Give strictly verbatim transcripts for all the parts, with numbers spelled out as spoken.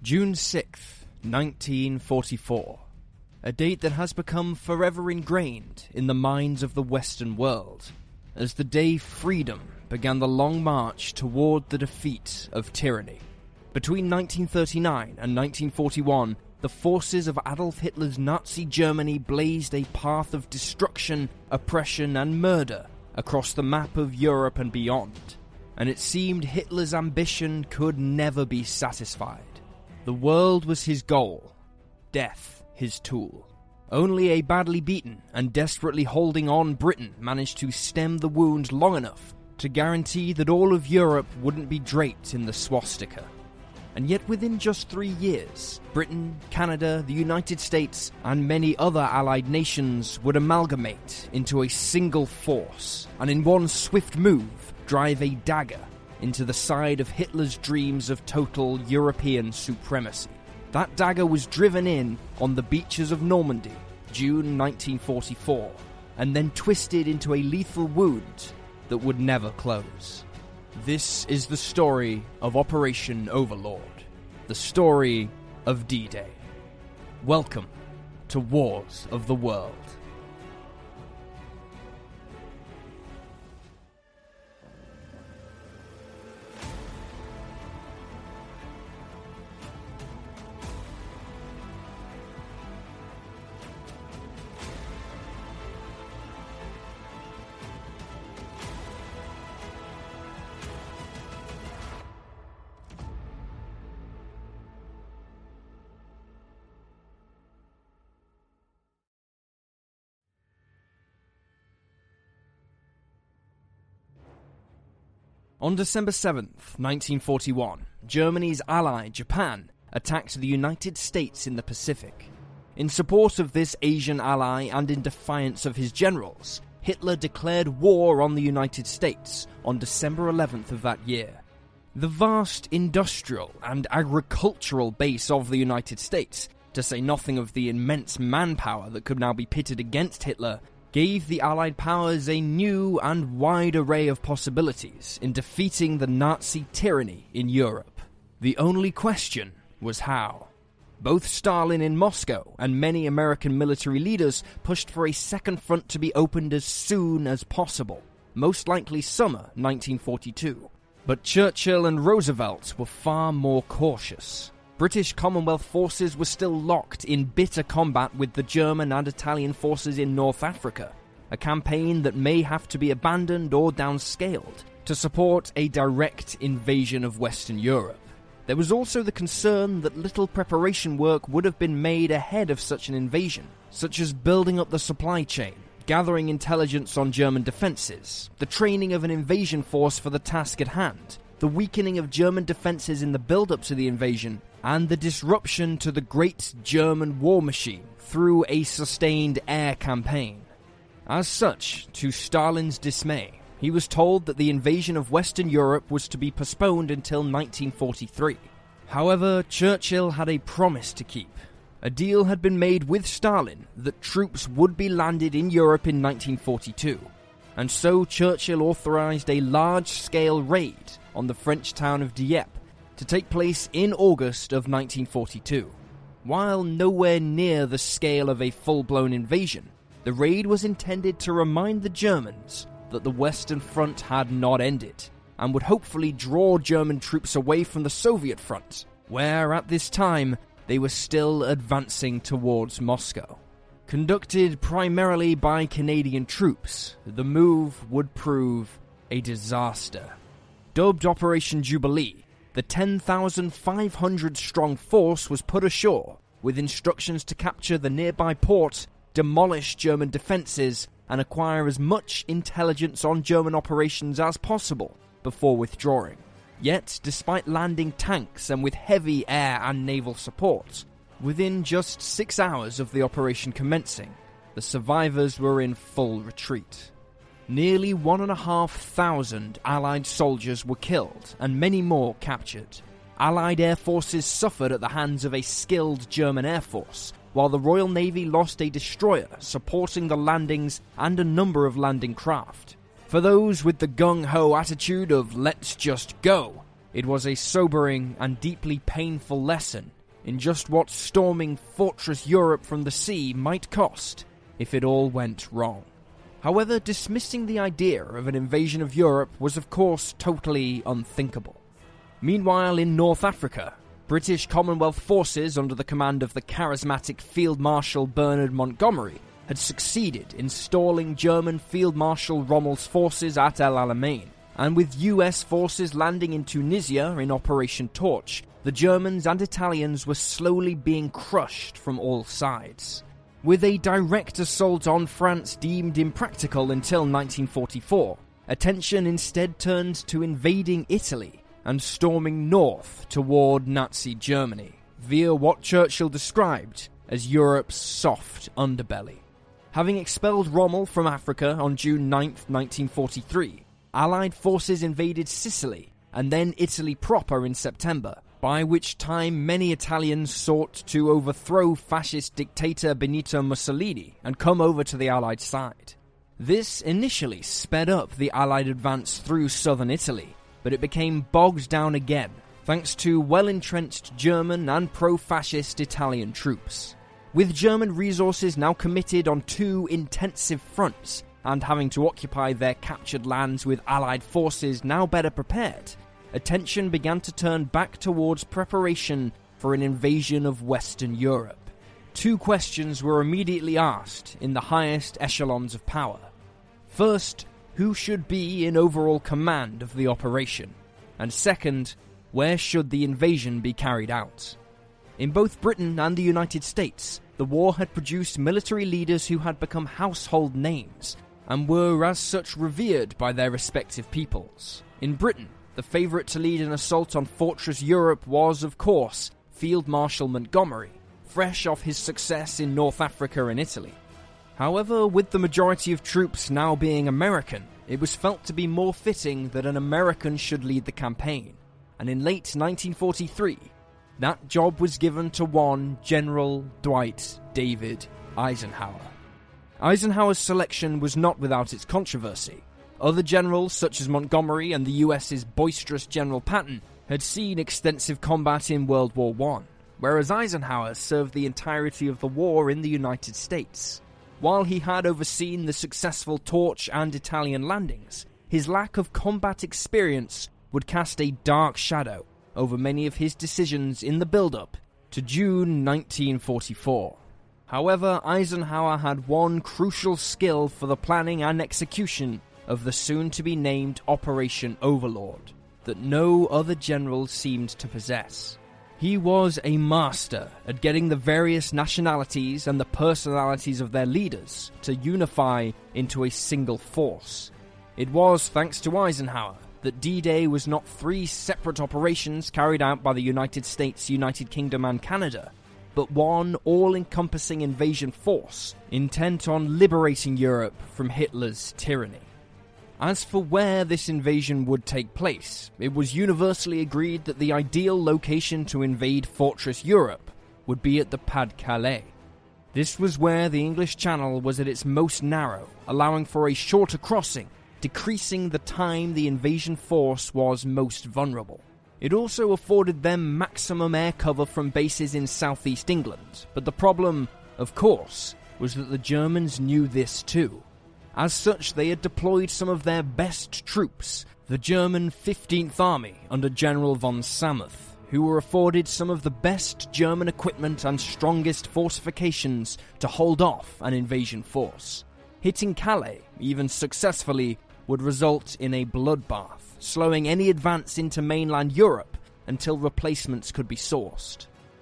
June sixth, nineteen forty-four. A date that has become forever ingrained in the minds of the Western world, as the day freedom began the long march toward the defeat of tyranny. Between nineteen thirty-nine and nineteen forty-one, the forces of Adolf Hitler's Nazi Germany blazed a path of destruction, oppression, and murder across the map of Europe and beyond, and it seemed Hitler's ambition could never be satisfied. The world was his goal, death his tool. Only a badly beaten and desperately holding on Britain managed to stem the wound long enough to guarantee that all of Europe wouldn't be draped in the swastika. And yet within just three years, Britain, Canada, the United States, and many other allied nations would amalgamate into a single force, and in one swift move, drive a dagger into the side of Hitler's dreams of total European supremacy. That dagger was driven in on the beaches of Normandy, June nineteen forty-four, and then twisted into a lethal wound that would never close. This is the story of Operation Overlord, the story of D-Day. Welcome to Wars of the World. On December seventh, nineteen forty-one, Germany's ally, Japan, attacked the United States in the Pacific. In support of this Asian ally and in defiance of his generals, Hitler declared war on the United States on December eleventh of that year. The vast industrial and agricultural base of the United States, to say nothing of the immense manpower that could now be pitted against Hitler, gave the Allied powers a new and wide array of possibilities in defeating the Nazi tyranny in Europe. The only question was how. Both Stalin in Moscow and many American military leaders pushed for a second front to be opened as soon as possible, most likely summer nineteen forty-two. But Churchill and Roosevelt were far more cautious. British Commonwealth forces were still locked in bitter combat with the German and Italian forces in North Africa, a campaign that may have to be abandoned or downscaled to support a direct invasion of Western Europe. There was also the concern that little preparation work would have been made ahead of such an invasion, such as building up the supply chain, gathering intelligence on German defences, the training of an invasion force for the task at hand, the weakening of German defences in the build-up to the invasion, and the disruption to the great German war machine through a sustained air campaign. As such, to Stalin's dismay, he was told that the invasion of Western Europe was to be postponed until nineteen forty-three. However, Churchill had a promise to keep. A deal had been made with Stalin that troops would be landed in Europe in nineteen forty-two, and so Churchill authorized a large-scale raid on the French town of Dieppe to take place in August of nineteen forty-two. While nowhere near the scale of a full-blown invasion, the raid was intended to remind the Germans that the Western Front had not ended, and would hopefully draw German troops away from the Soviet front, where at this time they were still advancing towards Moscow. Conducted primarily by Canadian troops, the move would prove a disaster. Dubbed Operation Jubilee, the ten thousand five hundred strong force was put ashore with instructions to capture the nearby port, demolish German defences, and acquire as much intelligence on German operations as possible before withdrawing. Yet, despite landing tanks and with heavy air and naval support, within just six hours of the operation commencing, the survivors were in full retreat. Nearly one and a half thousand Allied soldiers were killed and many more captured. Allied air forces suffered at the hands of a skilled German air force, while the Royal Navy lost a destroyer supporting the landings and a number of landing craft. For those with the gung-ho attitude of "let's just go," it was a sobering and deeply painful lesson in just what storming Fortress Europe from the sea might cost if it all went wrong. However, dismissing the idea of an invasion of Europe was of course totally unthinkable. Meanwhile, in North Africa, British Commonwealth forces under the command of the charismatic Field Marshal Bernard Montgomery had succeeded in stalling German Field Marshal Rommel's forces at El Alamein, and with U S forces landing in Tunisia in Operation Torch, the Germans and Italians were slowly being crushed from all sides. With a direct assault on France deemed impractical until nineteen forty-four, attention instead turned to invading Italy and storming north toward Nazi Germany, via what Churchill described as Europe's soft underbelly. Having expelled Rommel from Africa on June ninth, nineteen forty-three, Allied forces invaded Sicily and then Italy proper in September, by which time many Italians sought to overthrow fascist dictator Benito Mussolini and come over to the Allied side. This initially sped up the Allied advance through southern Italy, but it became bogged down again thanks to well-entrenched German and pro-fascist Italian troops. With German resources now committed on two intensive fronts, and having to occupy their captured lands with Allied forces now better prepared, attention began to turn back towards preparation for an invasion of Western Europe. Two questions were immediately asked in the highest echelons of power. First, who should be in overall command of the operation? And second, where should the invasion be carried out? In both Britain and the United States, the war had produced military leaders who had become household names, and were as such revered by their respective peoples. In Britain, the favourite to lead an assault on Fortress Europe was, of course, Field Marshal Montgomery, fresh off his success in North Africa and Italy. However, with the majority of troops now being American, it was felt to be more fitting that an American should lead the campaign, and in late nineteen forty-three, that job was given to one General Dwight David Eisenhower. Eisenhower's selection was not without its controversy. Other generals, such as Montgomery and the U S's boisterous General Patton, had seen extensive combat in World War One, whereas Eisenhower served the entirety of the war in the United States. While he had overseen the successful Torch and Italian landings, his lack of combat experience would cast a dark shadow over many of his decisions in the build-up to June nineteen forty-four. However, Eisenhower had one crucial skill for the planning and execution of the soon-to-be-named Operation Overlord that no other general seemed to possess. He was a master at getting the various nationalities and the personalities of their leaders to unify into a single force. It was thanks to Eisenhower that D-Day was not three separate operations carried out by the United States, United Kingdom and Canada, but one all-encompassing invasion force intent on liberating Europe from Hitler's tyranny. As for where this invasion would take place, it was universally agreed that the ideal location to invade Fortress Europe would be at the Pas-de-Calais. This was where the English Channel was at its most narrow, allowing for a shorter crossing, decreasing the time the invasion force was most vulnerable. It also afforded them maximum air cover from bases in southeast England, but the problem, of course, was that the Germans knew this too. As such, they had deployed some of their best troops, the German fifteenth Army under General von Samuth, who were afforded some of the best German equipment and strongest fortifications to hold off an invasion force. Hitting Calais, even successfully, would result in a bloodbath, slowing any advance into mainland Europe until replacements could be sourced.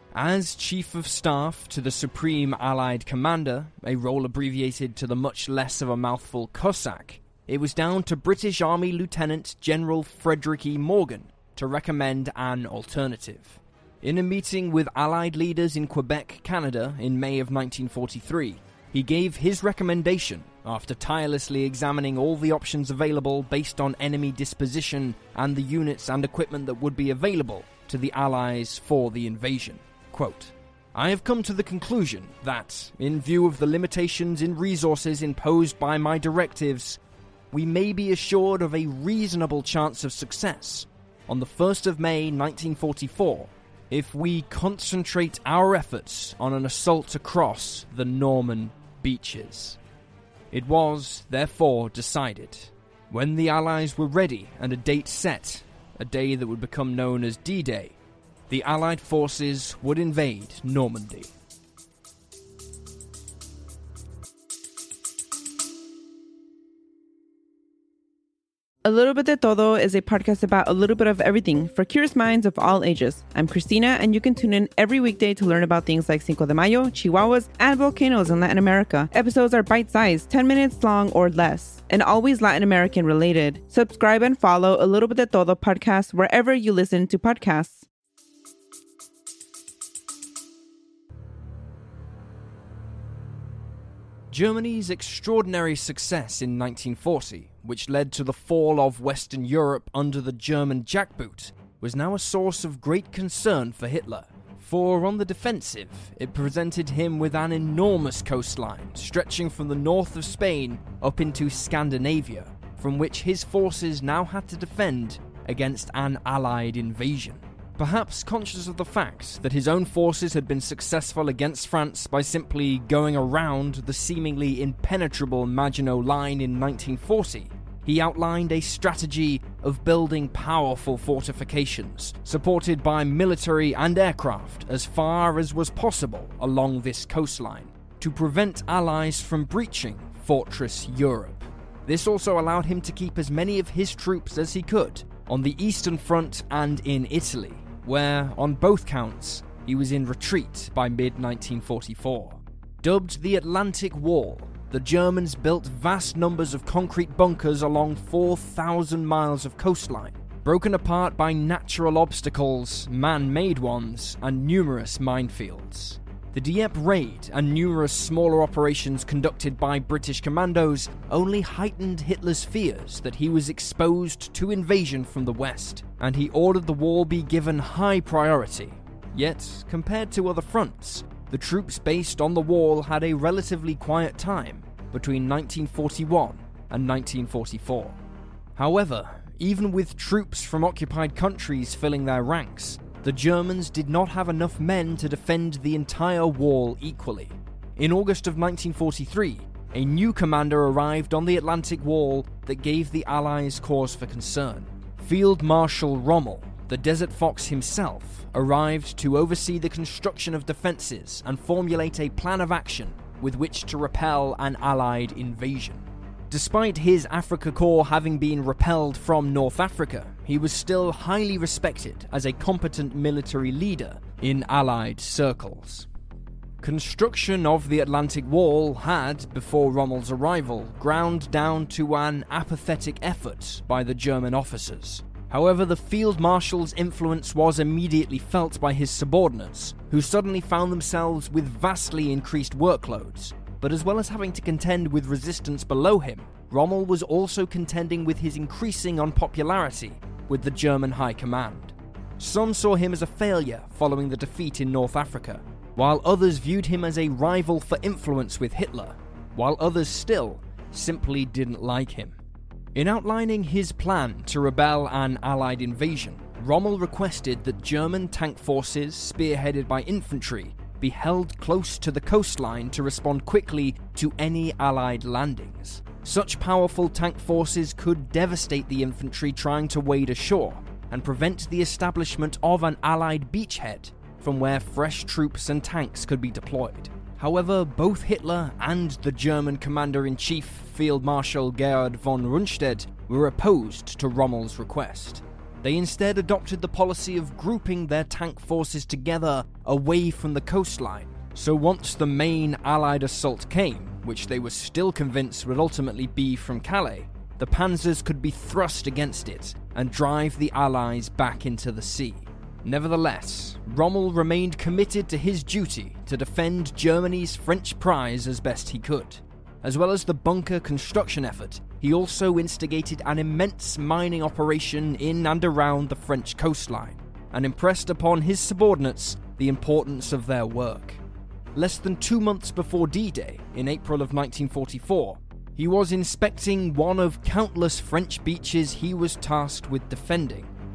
As Chief of Staff to the Supreme Allied Commander, a role abbreviated to the much less of a mouthful Cossack, it was down to British Army Lieutenant General Frederick E. Morgan to recommend an alternative. In a meeting with Allied leaders in Quebec, Canada, in May of nineteen forty-three, he gave his recommendation, after tirelessly examining all the options available based on enemy disposition and the units and equipment that would be available to the Allies for the invasion. Quote, I have come to the conclusion that, in view of the limitations in resources imposed by my directives, we may be assured of a reasonable chance of success. On the first of May nineteen forty-four, if we concentrate our efforts on an assault across the Norman beaches. It was, therefore, decided, when the Allies were ready and a date set, a day that would become known as D-Day, the Allied forces would invade Normandy. A Little Bit de Todo is a podcast about a little bit of everything for curious minds of all ages. I'm Christina, and you can tune in every weekday to learn about things like Cinco de Mayo, Chihuahuas, and volcanoes in Latin America. Episodes are bite-sized, ten minutes long or less, and always Latin American related. Subscribe and follow A Little Bit de Todo podcast wherever you listen to podcasts. Germany's extraordinary success in nineteen forty, which led to the fall of Western Europe under the German jackboot, was now a source of great concern for Hitler. For on the defensive, it presented him with an enormous coastline stretching from the north of Spain up into Scandinavia, from which his forces now had to defend against an Allied invasion. Perhaps conscious of the fact that his own forces had been successful against France by simply going around the seemingly impenetrable Maginot Line in nineteen forty, he outlined a strategy of building powerful fortifications, supported by military and aircraft as far as was possible along this coastline, to prevent Allies from breaching Fortress Europe. This also allowed him to keep as many of his troops as he could on the Eastern Front and in Italy, where, on both counts, he was in retreat by mid nineteen forty-four. Dubbed the Atlantic Wall, the Germans built vast numbers of concrete bunkers along four thousand miles of coastline, broken apart by natural obstacles, man-made ones, and numerous minefields. The Dieppe raid and numerous smaller operations conducted by British commandos only heightened Hitler's fears that he was exposed to invasion from the west, and he ordered the wall be given high priority. Yet, compared to other fronts, the troops based on the wall had a relatively quiet time between nineteen forty-one and nineteen forty-four. However, even with troops from occupied countries filling their ranks, the Germans did not have enough men to defend the entire wall equally. In August of nineteen forty-three, a new commander arrived on the Atlantic Wall that gave the Allies cause for concern. Field Marshal Rommel, the Desert Fox himself, arrived to oversee the construction of defenses and formulate a plan of action with which to repel an Allied invasion. Despite his Afrika Korps having been repelled from North Africa, he was still highly respected as a competent military leader in Allied circles. Construction of the Atlantic Wall had, before Rommel's arrival, ground down to an apathetic effort by the German officers. However, the Field Marshal's influence was immediately felt by his subordinates, who suddenly found themselves with vastly increased workloads. But as well as having to contend with resistance below him, Rommel was also contending with his increasing unpopularity with the German High Command. Some saw him as a failure following the defeat in North Africa, while others viewed him as a rival for influence with Hitler, while others still simply didn't like him. In outlining his plan to repel an Allied invasion, Rommel requested that German tank forces, spearheaded by infantry, be held close to the coastline to respond quickly to any Allied landings. Such powerful tank forces could devastate the infantry trying to wade ashore and prevent the establishment of an Allied beachhead from where fresh troops and tanks could be deployed. However, both Hitler and the German Commander-in-Chief, Field Marshal Gerhard von Rundstedt, were opposed to Rommel's request. They instead adopted the policy of grouping their tank forces together away from the coastline, so once the main Allied assault came, which they were still convinced would ultimately be from Calais, the panzers could be thrust against it and drive the Allies back into the sea. Nevertheless, Rommel remained committed to his duty to defend Germany's French prize as best he could. As well as the bunker construction effort, he also instigated an immense mining operation in and around the French coastline, and impressed upon his subordinates the importance of their work. Less than two months before D-Day, in April of nineteen forty-four, he was inspecting one of countless French beaches he was tasked with defending,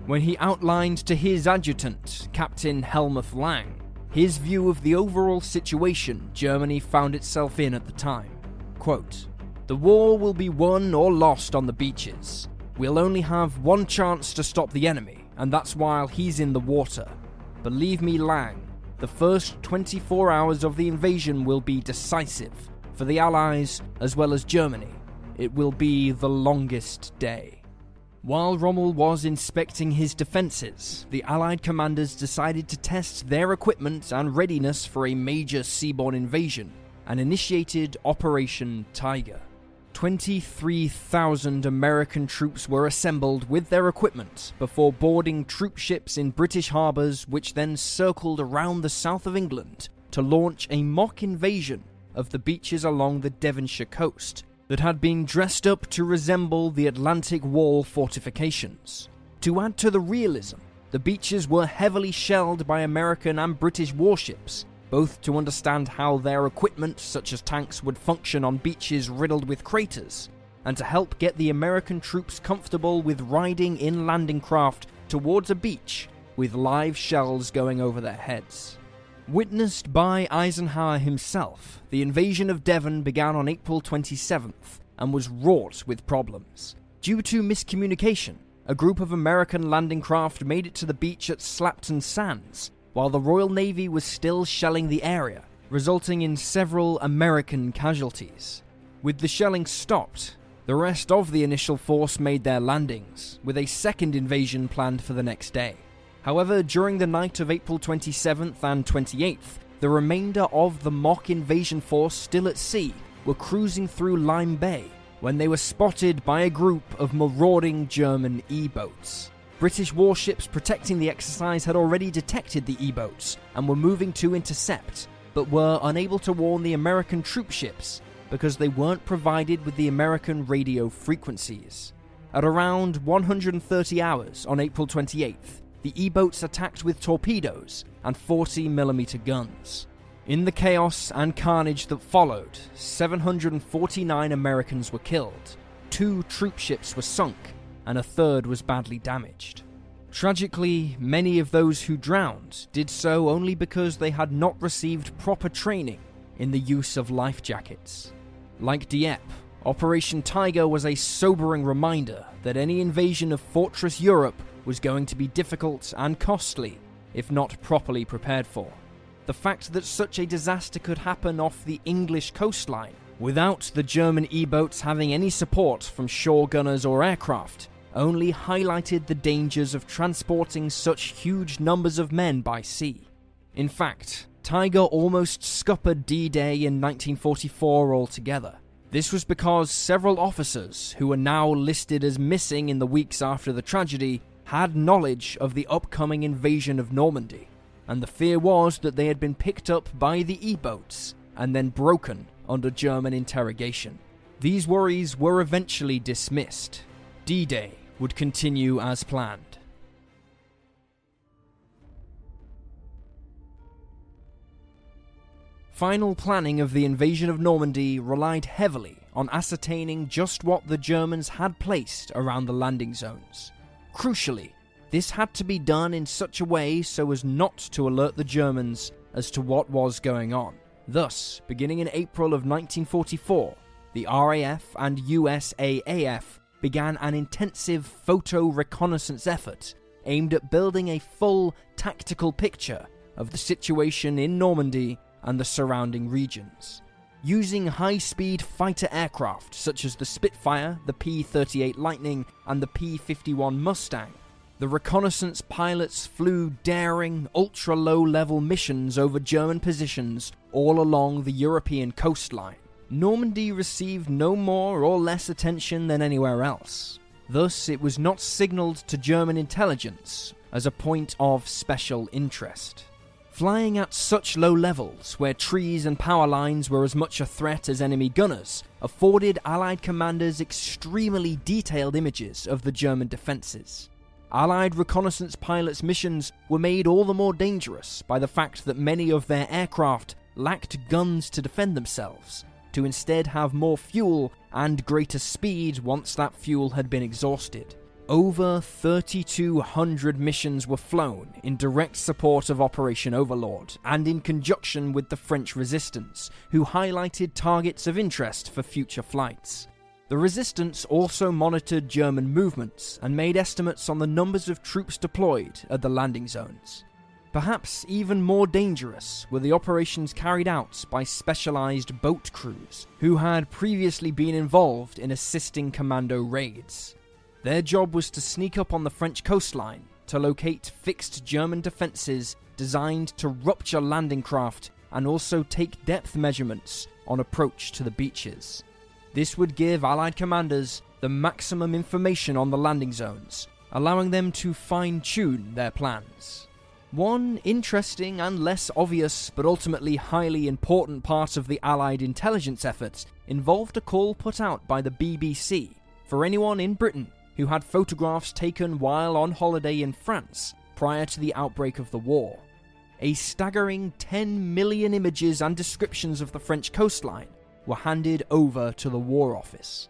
when he outlined to his adjutant, Captain Helmuth Lang, his view of the overall situation Germany found itself in at the time. Quote, "The war will be won or lost on the beaches. We'll only have one chance to stop the enemy, and that's while he's in the water. Believe me, Lang, the first twenty-four hours of the invasion will be decisive for the Allies as well as Germany. It will be the longest day." While Rommel was inspecting his defences, the Allied commanders decided to test their equipment and readiness for a major seaborne invasion, and initiated Operation Tiger. twenty-three thousand American troops were assembled with their equipment before boarding troop ships in British harbours, which then circled around the south of England to launch a mock invasion of the beaches along the Devonshire coast that had been dressed up to resemble the Atlantic Wall fortifications. To add to the realism, the beaches were heavily shelled by American and British warships, both to understand how their equipment, such as tanks, would function on beaches riddled with craters, and to help get the American troops comfortable with riding in landing craft towards a beach with live shells going over their heads. Witnessed by Eisenhower himself, the invasion of Devon began on April twenty-seventh and was wrought with problems. Due to miscommunication, a group of American landing craft made it to the beach at Slapton Sands, while the Royal Navy was still shelling the area, resulting in several American casualties. With the shelling stopped, the rest of the initial force made their landings, with a second invasion planned for the next day. However, during the night of April twenty-seventh and twenty-eighth, the remainder of the mock invasion force still at sea were cruising through Lyme Bay when they were spotted by a group of marauding German E-boats. British warships protecting the exercise had already detected the E-boats and were moving to intercept, but were unable to warn the American troop ships because they weren't provided with the American radio frequencies. At around one hundred thirty hours on April twenty-eighth, the E-boats attacked with torpedoes and forty millimeter guns. In the chaos and carnage that followed, seven hundred forty-nine Americans were killed, two troop ships were sunk, and a third was badly damaged. Tragically, many of those who drowned did so only because they had not received proper training in the use of life jackets. Like Dieppe, Operation Tiger was a sobering reminder that any invasion of Fortress Europe was going to be difficult and costly if not properly prepared for. The fact that such a disaster could happen off the English coastline without the German E-boats having any support from shore gunners or aircraft only highlighted the dangers of transporting such huge numbers of men by sea. In fact, Tiger almost scuppered D-Day in nineteen forty-four altogether. This was because several officers who were now listed as missing in the weeks after the tragedy had knowledge of the upcoming invasion of Normandy, and the fear was that they had been picked up by the E-boats and then broken under German interrogation. These worries were eventually dismissed. D-Day would continue as planned. Final planning of the invasion of Normandy relied heavily on ascertaining just what the Germans had placed around the landing zones. Crucially, this had to be done in such a way so as not to alert the Germans as to what was going on. Thus, beginning in April of nineteen forty-four, the R A F and U S A A F began an intensive photo reconnaissance effort aimed at building a full tactical picture of the situation in Normandy and the surrounding regions. Using high-speed fighter aircraft such as the Spitfire, the P thirty-eight Lightning, and the P fifty-one Mustang, the reconnaissance pilots flew daring, ultra-low-level missions over German positions all along the European coastline. Normandy received no more or less attention than anywhere else. Thus, it was not signalled to German intelligence as a point of special interest. Flying at such low levels, where trees and power lines were as much a threat as enemy gunners, afforded Allied commanders extremely detailed images of the German defences. Allied reconnaissance pilots' missions were made all the more dangerous by the fact that many of their aircraft lacked guns to defend themselves, to instead have more fuel and greater speed once that fuel had been exhausted. Over thirty-two hundred missions were flown in direct support of Operation Overlord and in conjunction with the French resistance, who highlighted targets of interest for future flights. The resistance also monitored German movements and made estimates on the numbers of troops deployed at the landing zones. Perhaps even more dangerous were the operations carried out by specialized boat crews, who had previously been involved in assisting commando raids. Their job was to sneak up on the French coastline to locate fixed German defenses designed to rupture landing craft and also take depth measurements on approach to the beaches. This would give Allied commanders the maximum information on the landing zones, allowing them to fine-tune their plans. One interesting and less obvious but ultimately highly important part of the Allied intelligence efforts involved a call put out by the B B C for anyone in Britain who had photographs taken while on holiday in France prior to the outbreak of the war. A staggering ten million images and descriptions of the French coastline were handed over to the War Office.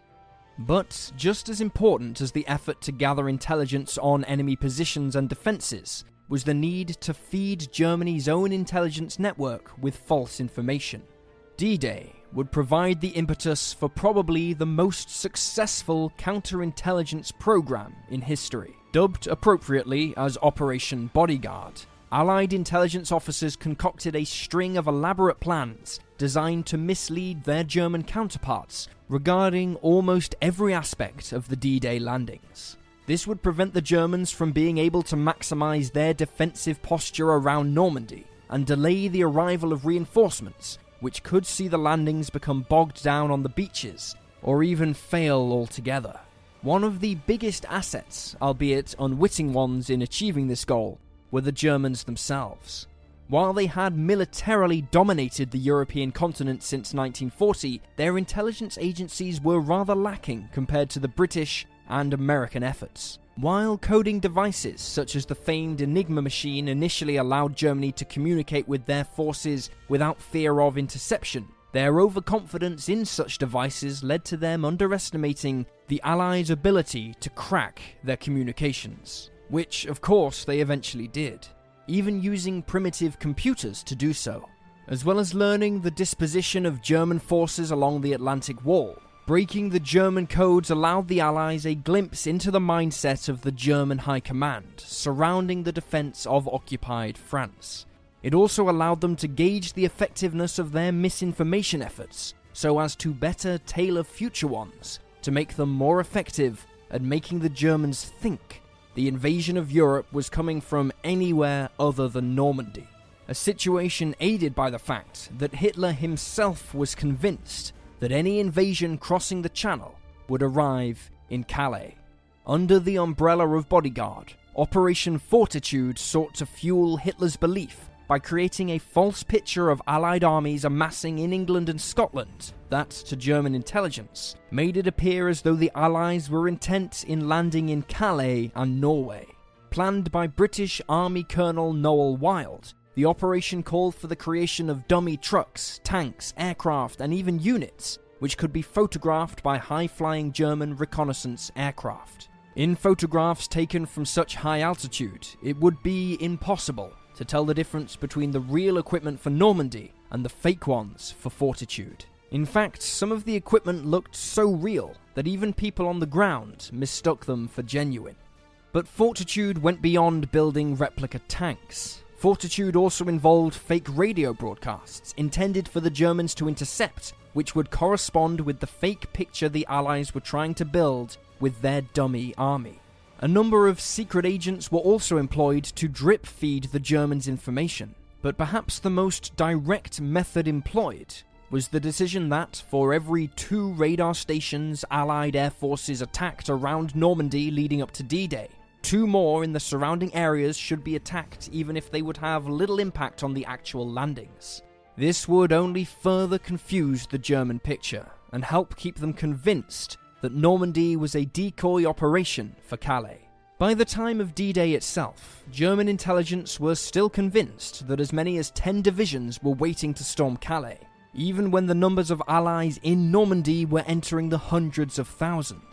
But just as important as the effort to gather intelligence on enemy positions and defences was the need to feed Germany's own intelligence network with false information. D-Day would provide the impetus for probably the most successful counterintelligence program in history. Dubbed appropriately as Operation Bodyguard, Allied intelligence officers concocted a string of elaborate plans designed to mislead their German counterparts regarding almost every aspect of the D-Day landings. This would prevent the Germans from being able to maximize their defensive posture around Normandy and delay the arrival of reinforcements, which could see the landings become bogged down on the beaches, or even fail altogether. One of the biggest assets, albeit unwitting ones in achieving this goal, were the Germans themselves. While they had militarily dominated the European continent since nineteen forty, their intelligence agencies were rather lacking compared to the British and American efforts. While coding devices such as the famed Enigma machine initially allowed Germany to communicate with their forces without fear of interception, their overconfidence in such devices led to them underestimating the Allies' ability to crack their communications, which of course they eventually did, even using primitive computers to do so. As well as learning the disposition of German forces along the Atlantic Wall, breaking the German codes allowed the Allies a glimpse into the mindset of the German High Command surrounding the defense of occupied France. It also allowed them to gauge the effectiveness of their misinformation efforts so as to better tailor future ones to make them more effective at making the Germans think the invasion of Europe was coming from anywhere other than Normandy. A situation aided by the fact that Hitler himself was convinced that any invasion crossing the Channel would arrive in Calais. Under the umbrella of Bodyguard, Operation Fortitude sought to fuel Hitler's belief by creating a false picture of Allied armies amassing in England and Scotland that, to German intelligence, made it appear as though the Allies were intent in landing in Calais and Norway. Planned by British Army Colonel Noel Wild, the operation called for the creation of dummy trucks, tanks, aircraft, and even units, which could be photographed by high-flying German reconnaissance aircraft. In photographs taken from such high altitude, it would be impossible to tell the difference between the real equipment for Normandy and the fake ones for Fortitude. In fact, some of the equipment looked so real that even people on the ground mistook them for genuine. But Fortitude went beyond building replica tanks. Fortitude also involved fake radio broadcasts intended for the Germans to intercept, which would correspond with the fake picture the Allies were trying to build with their dummy army. A number of secret agents were also employed to drip feed the Germans information, but perhaps the most direct method employed was the decision that for every two radar stations Allied air forces attacked around Normandy leading up to D-Day, two more in the surrounding areas should be attacked even if they would have little impact on the actual landings. This would only further confuse the German picture and help keep them convinced that Normandy was a decoy operation for Calais. By the time of D-Day itself, German intelligence was still convinced that as many as ten divisions were waiting to storm Calais, even when the numbers of Allies in Normandy were entering the hundreds of thousands.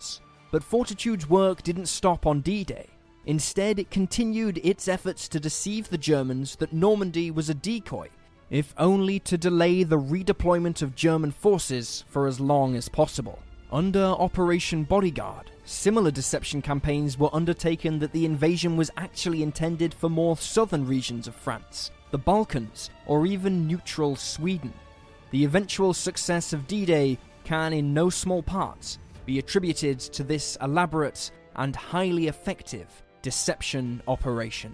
But Fortitude's work didn't stop on D-Day. Instead, it continued its efforts to deceive the Germans that Normandy was a decoy, if only to delay the redeployment of German forces for as long as possible. Under Operation Bodyguard, similar deception campaigns were undertaken that the invasion was actually intended for more southern regions of France, the Balkans, or even neutral Sweden. The eventual success of D-Day can, in no small part, be attributed to this elaborate and highly effective deception operation.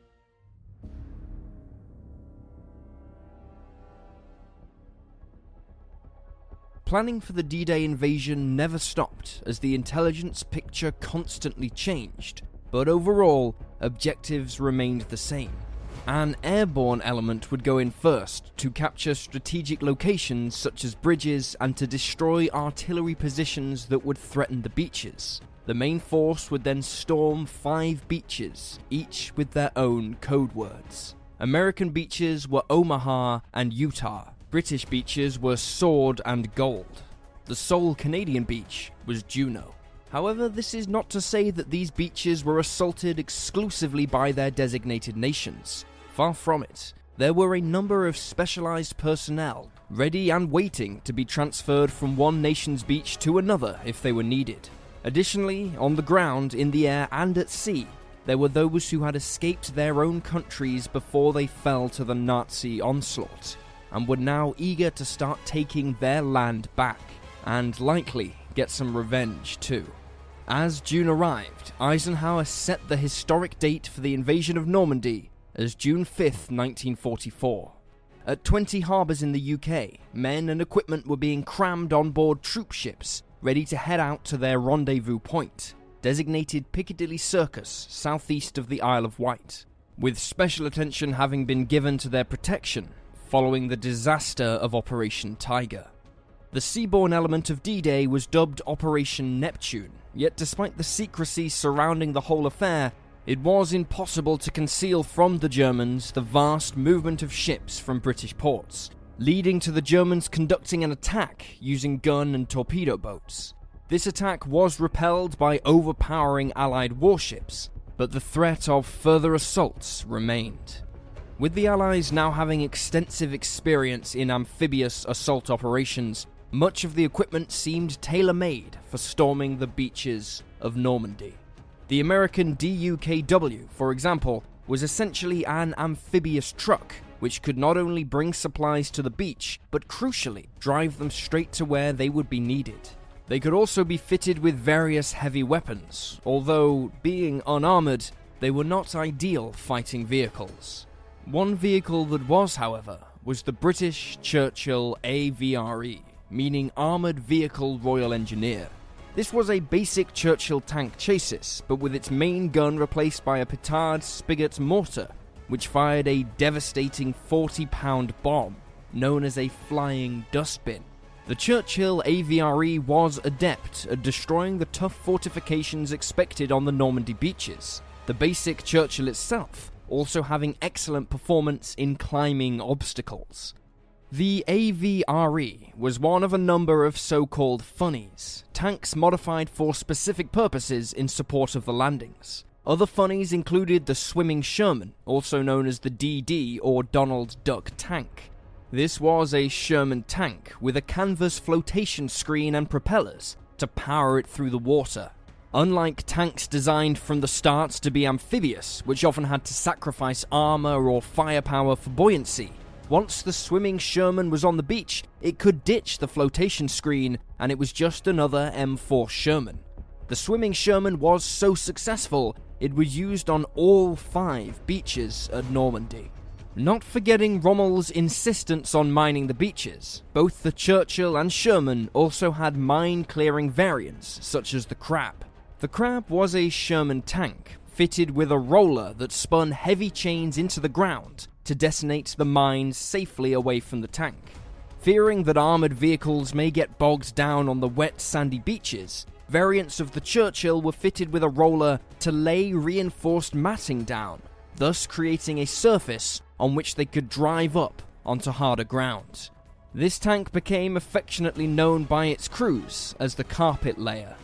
Planning for the D-Day invasion never stopped as the intelligence picture constantly changed, but overall, objectives remained the same. An airborne element would go in first to capture strategic locations such as bridges and to destroy artillery positions that would threaten the beaches. The main force would then storm five beaches, each with their own code words. American beaches were Omaha and Utah. British beaches were Sword and Gold. The sole Canadian beach was Juno. However, this is not to say that these beaches were assaulted exclusively by their designated nations. Far from it. There were a number of specialized personnel, ready and waiting to be transferred from one nation's beach to another if they were needed. Additionally, on the ground, in the air, and at sea, there were those who had escaped their own countries before they fell to the Nazi onslaught, and were now eager to start taking their land back, and likely get some revenge too. As June arrived, Eisenhower set the historic date for the invasion of Normandy as June fifth, nineteen forty-four. At twenty harbours in the U K, men and equipment were being crammed on board troop ships, ready to head out to their rendezvous point, designated Piccadilly Circus, southeast of the Isle of Wight, with special attention having been given to their protection following the disaster of Operation Tiger. The seaborne element of D-Day was dubbed Operation Neptune, yet despite the secrecy surrounding the whole affair, it was impossible to conceal from the Germans the vast movement of ships from British ports, leading to the Germans conducting an attack using gun and torpedo boats. This attack was repelled by overpowering Allied warships, but the threat of further assaults remained. With the Allies now having extensive experience in amphibious assault operations, much of the equipment seemed tailor-made for storming the beaches of Normandy. The American D U K W, for example, was essentially an amphibious truck, which could not only bring supplies to the beach, but crucially, drive them straight to where they would be needed. They could also be fitted with various heavy weapons, although, being unarmored, they were not ideal fighting vehicles. One vehicle that was, however, was the British Churchill A V R E, meaning Armoured Vehicle Royal Engineer. This was a basic Churchill tank chassis, but with its main gun replaced by a petard spigot mortar, which fired a devastating forty-pound bomb, known as a flying dustbin. The Churchill A V R E was adept at destroying the tough fortifications expected on the Normandy beaches, the basic Churchill itself also having excellent performance in climbing obstacles. The A V R E was one of a number of so-called funnies, tanks modified for specific purposes in support of the landings. Other funnies included the Swimming Sherman, also known as the D D or Donald Duck tank. This was a Sherman tank with a canvas flotation screen and propellers to power it through the water. Unlike tanks designed from the start to be amphibious, which often had to sacrifice armor or firepower for buoyancy, once the Swimming Sherman was on the beach, it could ditch the flotation screen, and it was just another M four Sherman. The Swimming Sherman was so successful, it was used on all five beaches at Normandy. Not forgetting Rommel's insistence on mining the beaches, both the Churchill and Sherman also had mine-clearing variants, such as the Crab. The Crab was a Sherman tank, fitted with a roller that spun heavy chains into the ground to detonate the mines safely away from the tank. Fearing that armoured vehicles may get bogged down on the wet, sandy beaches, variants of the Churchill were fitted with a roller to lay reinforced matting down, thus creating a surface on which they could drive up onto harder ground. This tank became affectionately known by its crews as the carpet layer.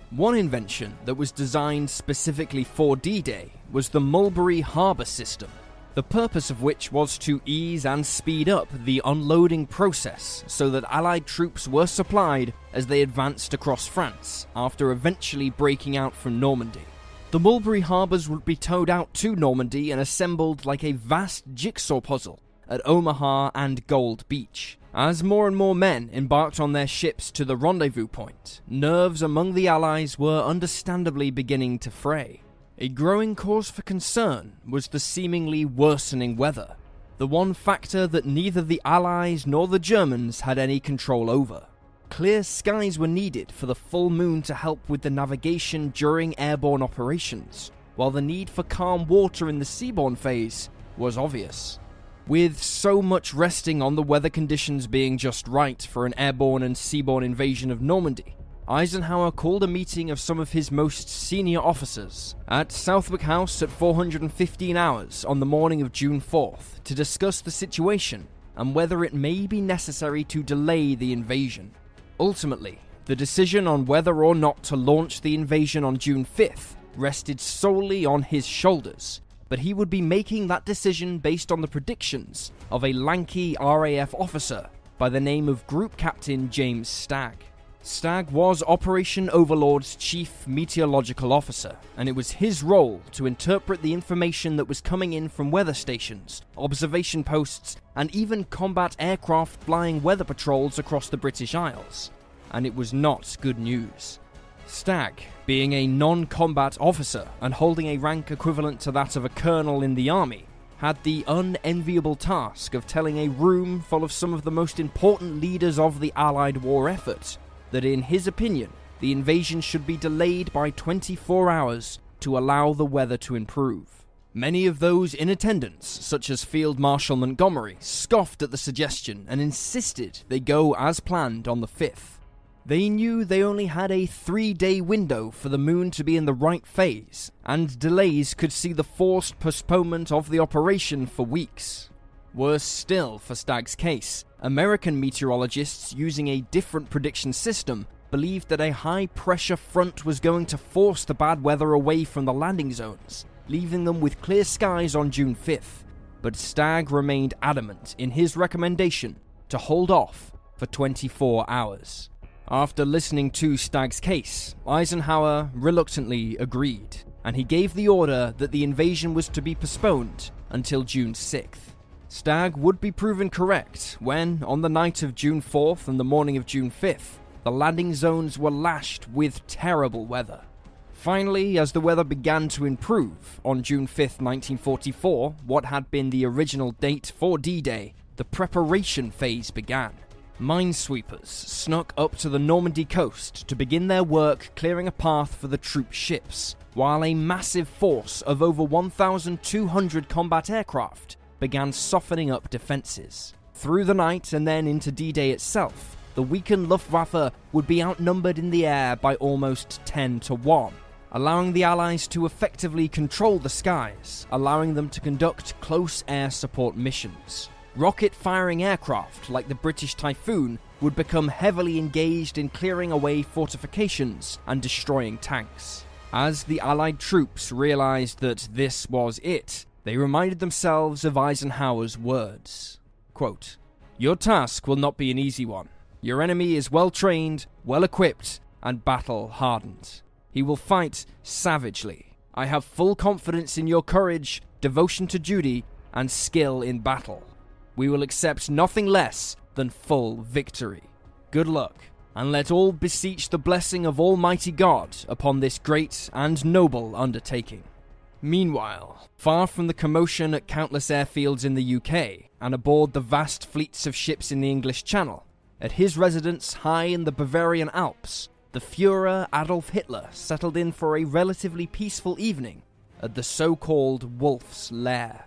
One invention that was designed specifically for D-Day was the Mulberry Harbour system, the purpose of which was to ease and speed up the unloading process so that Allied troops were supplied as they advanced across France after eventually breaking out from Normandy. The Mulberry Harbours would be towed out to Normandy and assembled like a vast jigsaw puzzle at Omaha and Gold Beach. As more and more men embarked on their ships to the rendezvous point, nerves among the Allies were understandably beginning to fray. A growing cause for concern was the seemingly worsening weather, the one factor that neither the Allies nor the Germans had any control over. Clear skies were needed for the full moon to help with the navigation during airborne operations, while the need for calm water in the seaborne phase was obvious. With so much resting on the weather conditions being just right for an airborne and seaborne invasion of Normandy, Eisenhower called a meeting of some of his most senior officers at Southwick House at four hundred fifteen hours on the morning of June fourth to discuss the situation and whether it may be necessary to delay the invasion. Ultimately, the decision on whether or not to launch the invasion on June fifth rested solely on his shoulders, but he would be making that decision based on the predictions of a lanky R A F officer by the name of Group Captain James Stagg. Stagg was Operation Overlord's chief meteorological officer, and it was his role to interpret the information that was coming in from weather stations, observation posts, and even combat aircraft flying weather patrols across the British Isles. And it was not good news. Stagg, being a non-combat officer and holding a rank equivalent to that of a colonel in the army, had the unenviable task of telling a room full of some of the most important leaders of the Allied war effort that in his opinion, the invasion should be delayed by twenty-four hours to allow the weather to improve. Many of those in attendance, such as Field Marshal Montgomery, scoffed at the suggestion and insisted they go as planned on the fifth. They knew they only had a three-day window for the moon to be in the right phase, and delays could see the forced postponement of the operation for weeks. Worse still for Stagg's case, American meteorologists using a different prediction system believed that a high-pressure front was going to force the bad weather away from the landing zones, leaving them with clear skies on June fifth. But Stagg remained adamant in his recommendation to hold off for twenty-four hours. After listening to Stagg's case, Eisenhower reluctantly agreed, and he gave the order that the invasion was to be postponed until June sixth. Stagg would be proven correct when, on the night of June fourth and the morning of June fifth, the landing zones were lashed with terrible weather. Finally, as the weather began to improve, on June fifth, nineteen forty-four, what had been the original date for D-Day, the preparation phase began. Minesweepers snuck up to the Normandy coast to begin their work clearing a path for the troop ships, while a massive force of over one thousand two hundred combat aircraft began softening up defences. Through the night and then into D-Day itself, the weakened Luftwaffe would be outnumbered in the air by almost ten to one, allowing the Allies to effectively control the skies, allowing them to conduct close air support missions. Rocket-firing aircraft like the British Typhoon would become heavily engaged in clearing away fortifications and destroying tanks. As the Allied troops realised that this was it, they reminded themselves of Eisenhower's words. Quote, "Your task will not be an easy one. Your enemy is well-trained, well-equipped, and battle-hardened. He will fight savagely. I have full confidence in your courage, devotion to duty, and skill in battle. We will accept nothing less than full victory. Good luck, and let all beseech the blessing of Almighty God upon this great and noble undertaking." Meanwhile, far from the commotion at countless airfields in the U K, and aboard the vast fleets of ships in the English Channel, at his residence high in the Bavarian Alps, the Führer Adolf Hitler settled in for a relatively peaceful evening at the so-called Wolf's Lair.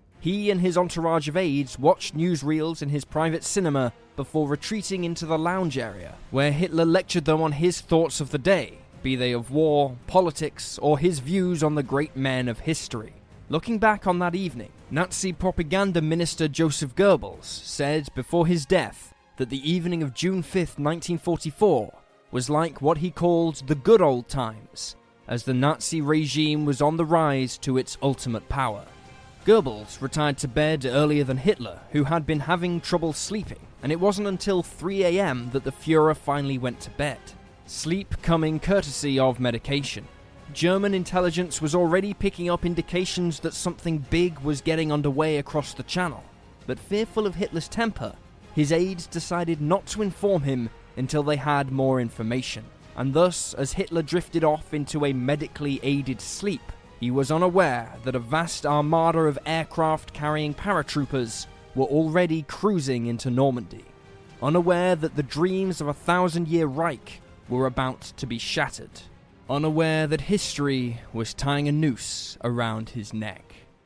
He and his entourage of aides watched newsreels in his private cinema before retreating into the lounge area, where Hitler lectured them on his thoughts of the day, be they of war, politics, or his views on the great men of history. Looking back on that evening, Nazi propaganda minister Joseph Goebbels said before his death that the evening of June fifth, nineteen forty-four was like what he called the good old times, as the Nazi regime was on the rise to its ultimate power. Goebbels retired to bed earlier than Hitler, who had been having trouble sleeping, and it wasn't until three a.m. that the Führer finally went to bed. Sleep coming courtesy of medication. German intelligence was already picking up indications that something big was getting underway across the channel, but fearful of Hitler's temper, his aides decided not to inform him until they had more information, and thus, as Hitler drifted off into a medically aided sleep, he was unaware that a vast armada of aircraft carrying paratroopers were already cruising into Normandy, unaware that the dreams of a thousand-year Reich were about to be shattered, unaware that history was tying a noose around his neck.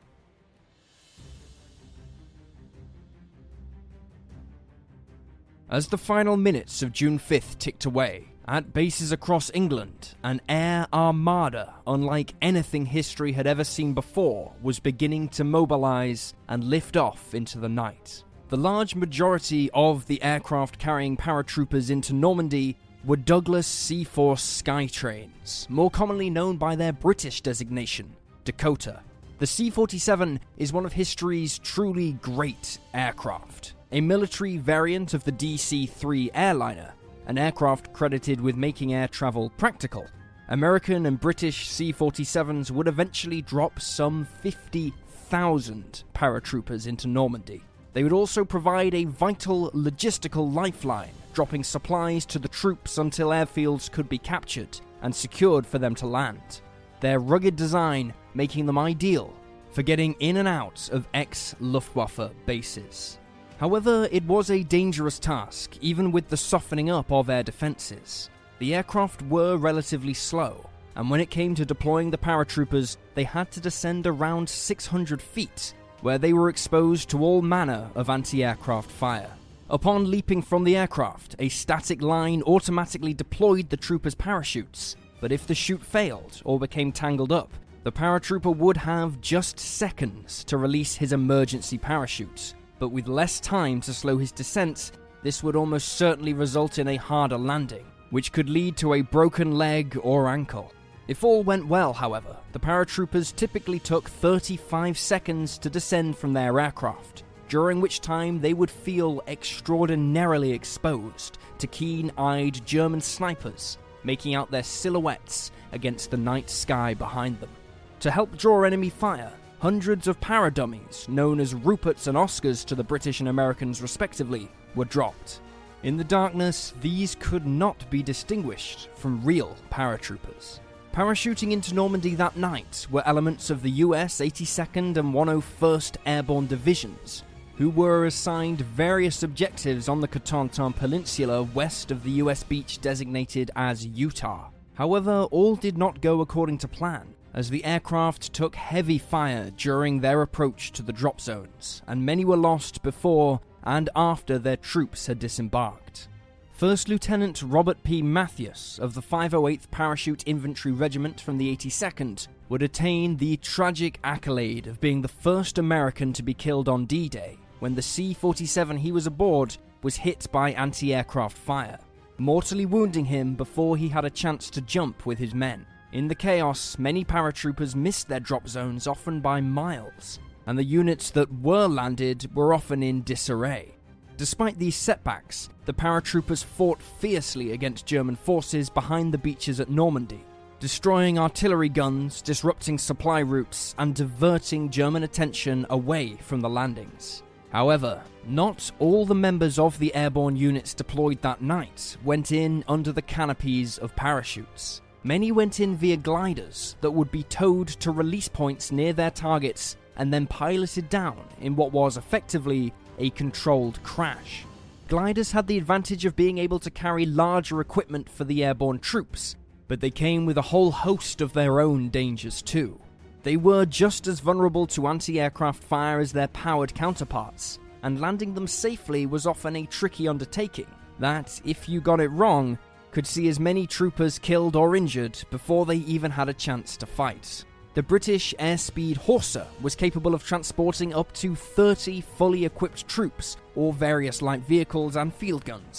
As the final minutes of June fifth ticked away, at bases across England, an air armada unlike anything history had ever seen before was beginning to mobilize and lift off into the night. The large majority of the aircraft carrying paratroopers into Normandy were Douglas Sea-Force Skytrains, more commonly known by their British designation, Dakota. The C forty-seven is one of history's truly great aircraft, a military variant of the D C three airliner, an aircraft credited with making air travel practical. American and British C forty-sevens would eventually drop some fifty thousand paratroopers into Normandy. They would also provide a vital logistical lifeline, dropping supplies to the troops until airfields could be captured and secured for them to land. Their rugged design making them ideal for getting in and out of ex-Luftwaffe bases. However, it was a dangerous task, even with the softening up of air defences. The aircraft were relatively slow, and when it came to deploying the paratroopers, they had to descend around six hundred feet, where they were exposed to all manner of anti-aircraft fire. Upon leaping from the aircraft, a static line automatically deployed the troopers' parachutes, but if the chute failed or became tangled up, the paratrooper would have just seconds to release his emergency parachute. But with less time to slow his descent, this would almost certainly result in a harder landing, which could lead to a broken leg or ankle. If all went well, however, the paratroopers typically took thirty-five seconds to descend from their aircraft, during which time they would feel extraordinarily exposed to keen-eyed German snipers, making out their silhouettes against the night sky behind them. To help draw enemy fire, hundreds of paradummies, known as Ruperts and Oscars to the British and Americans respectively, were dropped. In the darkness, these could not be distinguished from real paratroopers. Parachuting into Normandy that night were elements of the U S eighty-second and one oh first Airborne Divisions, who were assigned various objectives on the Cotentin Peninsula west of the U S beach designated as Utah. However, all did not go according to plan, as the aircraft took heavy fire during their approach to the drop zones, and many were lost before and after their troops had disembarked. First Lieutenant Robert P. Mathias of the five oh eighth Parachute Infantry Regiment from the eighty-second would attain the tragic accolade of being the first American to be killed on D-Day, when the C forty-seven he was aboard was hit by anti-aircraft fire, mortally wounding him before he had a chance to jump with his men. In the chaos, many paratroopers missed their drop zones, often by miles, and the units that were landed were often in disarray. Despite these setbacks, the paratroopers fought fiercely against German forces behind the beaches at Normandy, destroying artillery guns, disrupting supply routes, and diverting German attention away from the landings. However, not all the members of the airborne units deployed that night went in under the canopies of parachutes. Many went in via gliders that would be towed to release points near their targets and then piloted down in what was effectively a controlled crash. Gliders had the advantage of being able to carry larger equipment for the airborne troops, but they came with a whole host of their own dangers too. They were just as vulnerable to anti-aircraft fire as their powered counterparts, and landing them safely was often a tricky undertaking that, if you got it wrong, could see as many troopers killed or injured before they even had a chance to fight. The British Airspeed Horsa was capable of transporting up to thirty fully equipped troops or various light vehicles and field guns.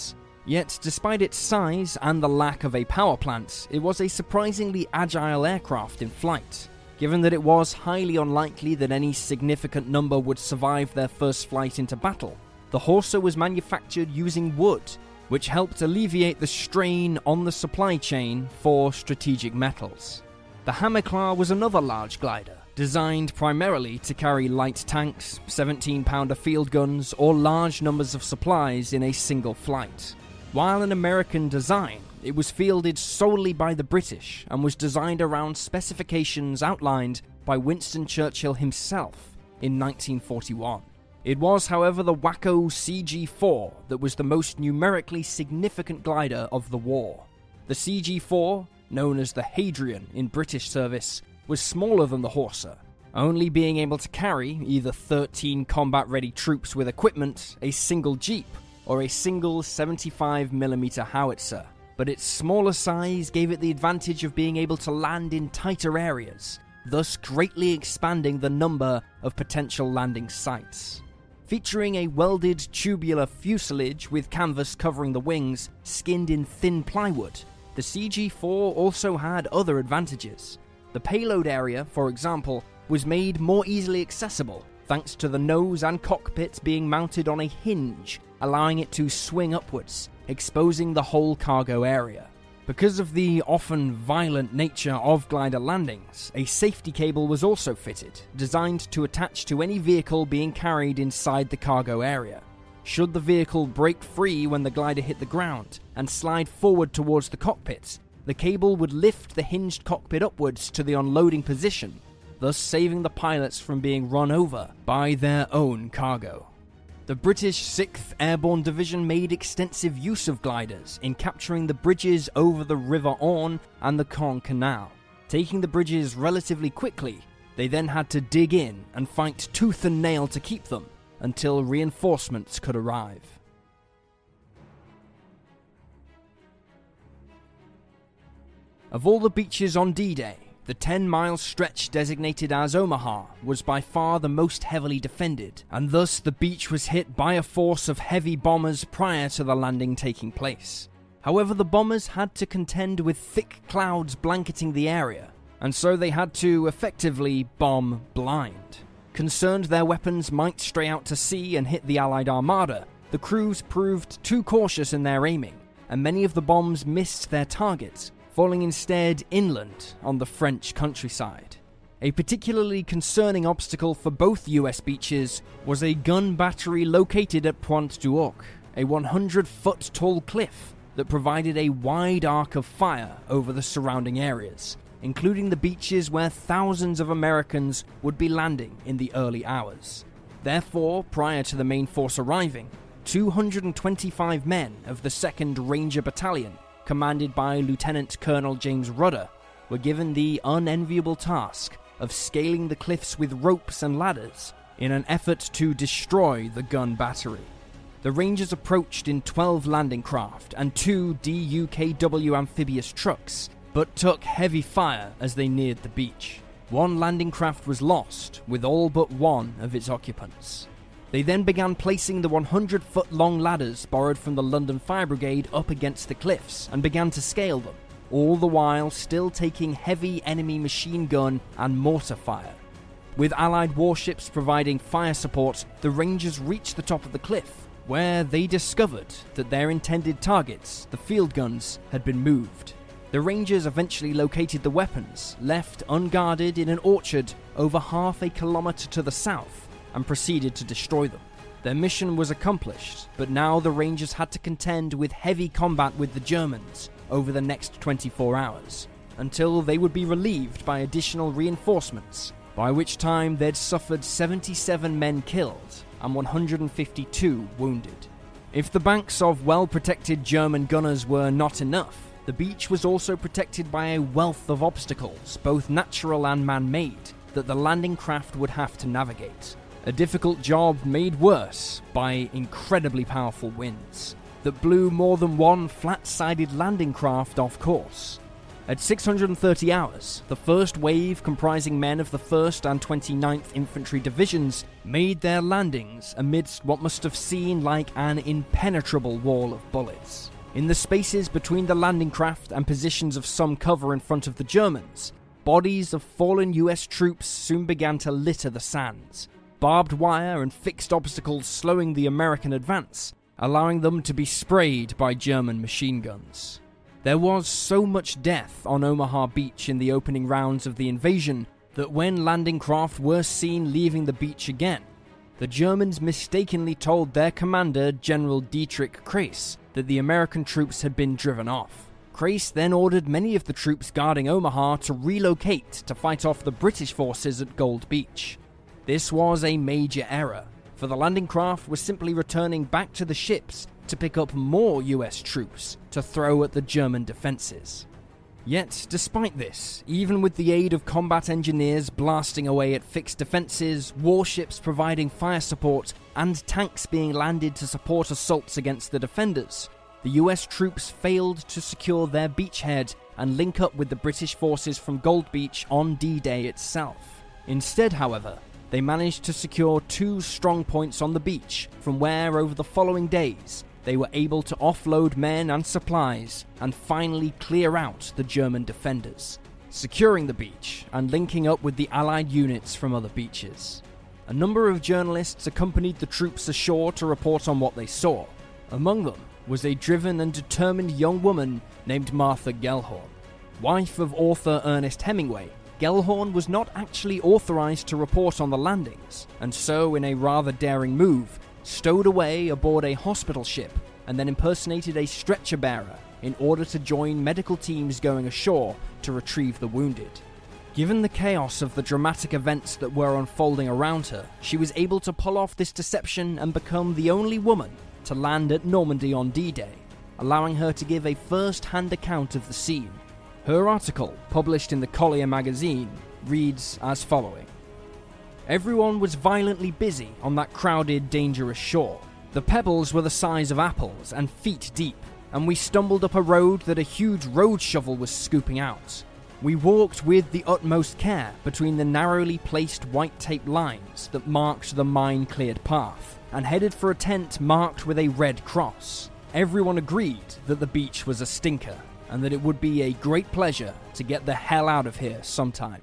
Yet, despite its size and the lack of a power plant, it was a surprisingly agile aircraft in flight, given that it was highly unlikely that any significant number would survive their first flight into battle. The Horsa was manufactured using wood, which helped alleviate the strain on the supply chain for strategic metals. The Hammerklaw was another large glider, designed primarily to carry light tanks, seventeen pounder field guns, or large numbers of supplies in a single flight. While an American design, it was fielded solely by the British and was designed around specifications outlined by Winston Churchill himself in nineteen forty-one. It was, however, the Waco C G four that was the most numerically significant glider of the war. The C G four, known as the Hadrian in British service, was smaller than the Horsa, only being able to carry either thirteen combat-ready troops with equipment, a single jeep, or a single seventy-five millimeter howitzer. But its smaller size gave it the advantage of being able to land in tighter areas, thus greatly expanding the number of potential landing sites. Featuring a welded tubular fuselage with canvas covering the wings, skinned in thin plywood, the C G four also had other advantages. The payload area, for example, was made more easily accessible thanks to the nose and cockpit being mounted on a hinge, allowing it to swing upwards, exposing the whole cargo area. Because of the often violent nature of glider landings, a safety cable was also fitted, designed to attach to any vehicle being carried inside the cargo area. Should the vehicle break free when the glider hit the ground and slide forward towards the cockpit, the cable would lift the hinged cockpit upwards to the unloading position, thus saving the pilots from being run over by their own cargo. The British sixth Airborne Division made extensive use of gliders in capturing the bridges over the River Orne and the Caen Canal. Taking the bridges relatively quickly, they then had to dig in and fight tooth and nail to keep them until reinforcements could arrive. Of all the beaches on D-Day, the ten-mile stretch designated as Omaha was by far the most heavily defended, and thus the beach was hit by a force of heavy bombers prior to the landing taking place. However, the bombers had to contend with thick clouds blanketing the area, and so they had to effectively bomb blind. Concerned their weapons might stray out to sea and hit the Allied armada, the crews proved too cautious in their aiming, and many of the bombs missed their targets, falling instead inland on the French countryside. A particularly concerning obstacle for both U S beaches was a gun battery located at Pointe du Hoc, a one hundred foot tall cliff that provided a wide arc of fire over the surrounding areas, including the beaches where thousands of Americans would be landing in the early hours. Therefore, prior to the main force arriving, two hundred twenty-five men of the second Ranger Battalion, commanded by Lieutenant Colonel James Rudder, were given the unenviable task of scaling the cliffs with ropes and ladders in an effort to destroy the gun battery. The Rangers approached in twelve landing craft and two D U K W amphibious trucks, but took heavy fire as they neared the beach. One landing craft was lost, with all but one of its occupants. They then began placing the one hundred foot long ladders borrowed from the London Fire Brigade up against the cliffs and began to scale them, all the while still taking heavy enemy machine gun and mortar fire. With Allied warships providing fire support, the Rangers reached the top of the cliff, where they discovered that their intended targets, the field guns, had been moved. The Rangers eventually located the weapons, left unguarded in an orchard over half a kilometre to the south, and proceeded to destroy them. Their mission was accomplished, but now the Rangers had to contend with heavy combat with the Germans over the next twenty-four hours, until they would be relieved by additional reinforcements, by which time they'd suffered seventy-seven men killed and one hundred fifty-two wounded. If the banks of well-protected German gunners were not enough, the beach was also protected by a wealth of obstacles, both natural and man-made, that the landing craft would have to navigate. A difficult job made worse by incredibly powerful winds that blew more than one flat-sided landing craft off course. At six hundred thirty hours, the first wave, comprising men of the first and twenty-ninth Infantry Divisions, made their landings amidst what must have seemed like an impenetrable wall of bullets. In the spaces between the landing craft and positions of some cover in front of the Germans, bodies of fallen U S troops soon began to litter the sands, barbed wire and fixed obstacles slowing the American advance, allowing them to be sprayed by German machine guns. There was so much death on Omaha Beach in the opening rounds of the invasion that when landing craft were seen leaving the beach again, the Germans mistakenly told their commander, General Dietrich Krase, that the American troops had been driven off. Krase then ordered many of the troops guarding Omaha to relocate to fight off the British forces at Gold Beach. This was a major error, for the landing craft was simply returning back to the ships to pick up more U S troops to throw at the German defenses. Yet, despite this, even with the aid of combat engineers blasting away at fixed defenses, warships providing fire support, and tanks being landed to support assaults against the defenders, the U S troops failed to secure their beachhead and link up with the British forces from Gold Beach on D-Day itself. Instead, however, they managed to secure two strong points on the beach, from where over the following days they were able to offload men and supplies and finally clear out the German defenders, securing the beach and linking up with the Allied units from other beaches. A number of journalists accompanied the troops ashore to report on what they saw. Among them was a driven and determined young woman named Martha Gellhorn. Wife of author Ernest Hemingway, Gellhorn was not actually authorized to report on the landings, and so, in a rather daring move, stowed away aboard a hospital ship and then impersonated a stretcher bearer in order to join medical teams going ashore to retrieve the wounded. Given the chaos of the dramatic events that were unfolding around her, she was able to pull off this deception and become the only woman to land at Normandy on D-Day, allowing her to give a first-hand account of the scene. Her article, published in the Collier magazine, reads as following. Everyone was violently busy on that crowded, dangerous shore. The pebbles were the size of apples and feet deep, and we stumbled up a road that a huge road shovel was scooping out. We walked with the utmost care between the narrowly placed white tape lines that marked the mine-cleared path, and headed for a tent marked with a red cross. Everyone agreed that the beach was a stinker, and that it would be a great pleasure to get the hell out of here sometime.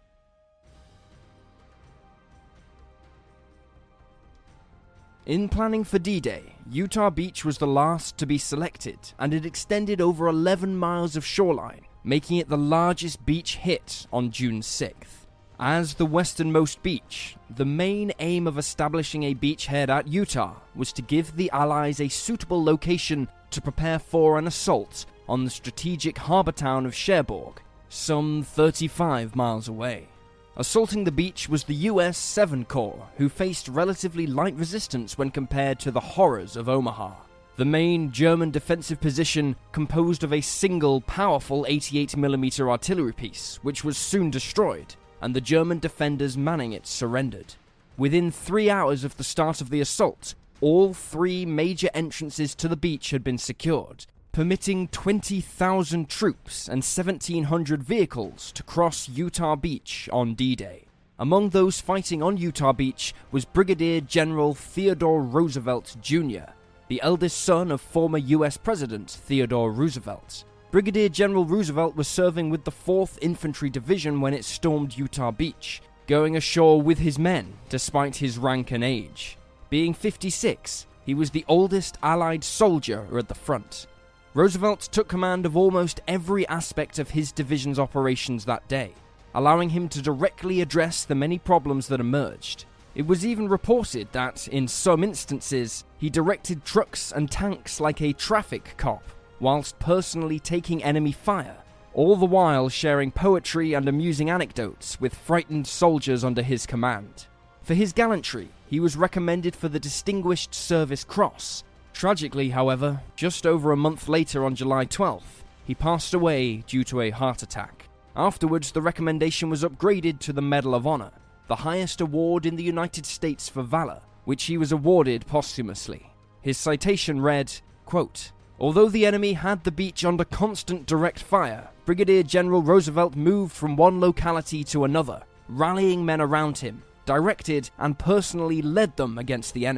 In planning for D-Day, Utah Beach was the last to be selected, and it extended over eleven miles of shoreline, making it the largest beach hit on June sixth. As the westernmost beach, the main aim of establishing a beachhead at Utah was to give the Allies a suitable location to prepare for an assault on the strategic harbor town of Cherbourg, some thirty-five miles away. Assaulting the beach was the U S seventh Corps, who faced relatively light resistance when compared to the horrors of Omaha. The main German defensive position composed of a single powerful eighty-eight millimeter artillery piece, which was soon destroyed, and the German defenders manning it surrendered. Within three hours of the start of the assault, all three major entrances to the beach had been secured, permitting twenty thousand troops and seventeen hundred vehicles to cross Utah Beach on D-Day. Among those fighting on Utah Beach was Brigadier General Theodore Roosevelt Junior, the eldest son of former U S President Theodore Roosevelt. Brigadier General Roosevelt was serving with the fourth Infantry Division when it stormed Utah Beach, going ashore with his men despite his rank and age. Being fifty-six, he was the oldest Allied soldier at the front. Roosevelt took command of almost every aspect of his division's operations that day, allowing him to directly address the many problems that emerged. It was even reported that, in some instances, he directed trucks and tanks like a traffic cop, whilst personally taking enemy fire, all the while sharing poetry and amusing anecdotes with frightened soldiers under his command. For his gallantry, he was recommended for the Distinguished Service Cross. Tragically, however, just over a month later on July twelfth, he passed away due to a heart attack. Afterwards, the recommendation was upgraded to the Medal of Honor, the highest award in the United States for valor, which he was awarded posthumously. His citation read, quote, "Although the enemy had the beach under constant direct fire, Brigadier General Roosevelt moved from one locality to another, rallying men around him, directed and personally led them against the enemy.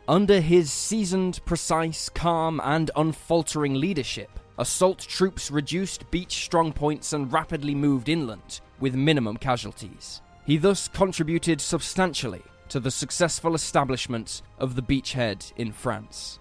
Under his seasoned, precise, calm, and unfaltering leadership, assault troops reduced beach strongpoints and rapidly moved inland, with minimum casualties. He thus contributed substantially to the successful establishment of the beachhead in France.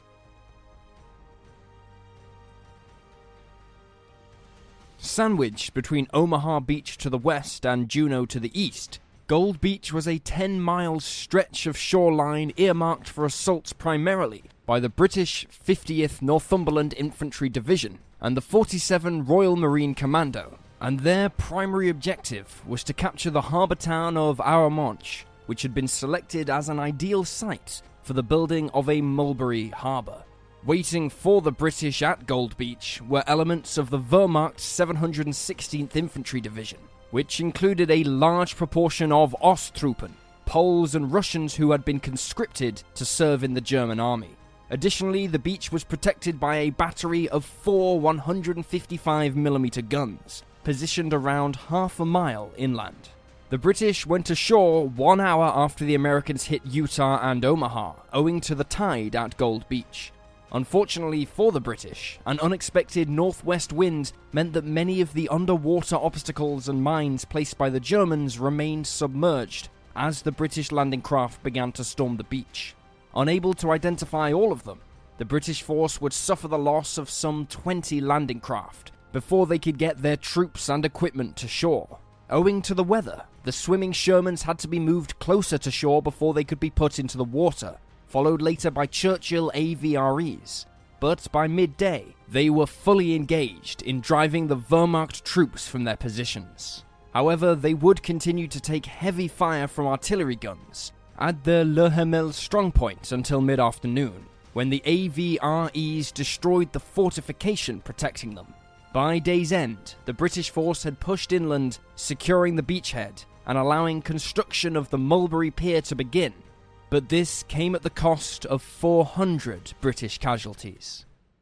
Sandwiched between Omaha Beach to the west and Juneau to the east, Gold Beach was a ten-mile stretch of shoreline earmarked for assaults primarily by the British fiftieth Northumberland Infantry Division and the forty-seventh Royal Marine Commando, and their primary objective was to capture the harbour town of Arromanches, which had been selected as an ideal site for the building of a mulberry harbour. Waiting for the British at Gold Beach were elements of the Wehrmacht's seven hundred sixteenth Infantry Division, which included a large proportion of Osttruppen, Poles and Russians who had been conscripted to serve in the German army. Additionally, the beach was protected by a battery of four one hundred fifty-five millimeter guns, positioned around half a mile inland. The British went ashore one hour after the Americans hit Utah and Omaha, owing to the tide at Gold Beach. Unfortunately for the British, an unexpected northwest wind meant that many of the underwater obstacles and mines placed by the Germans remained submerged as the British landing craft began to storm the beach. Unable to identify all of them, the British force would suffer the loss of some twenty landing craft before they could get their troops and equipment to shore. Owing to the weather, the swimming Shermans had to be moved closer to shore before they could be put into the water, followed later by Churchill A V R Es. But by midday, they were fully engaged in driving the Wehrmacht troops from their positions. However, they would continue to take heavy fire from artillery guns at the Le Hamel strongpoint until mid-afternoon, when the A V R Es destroyed the fortification protecting them. By day's end, the British force had pushed inland, securing the beachhead and allowing construction of the Mulberry Pier to begin. But this came at the cost of four hundred British casualties.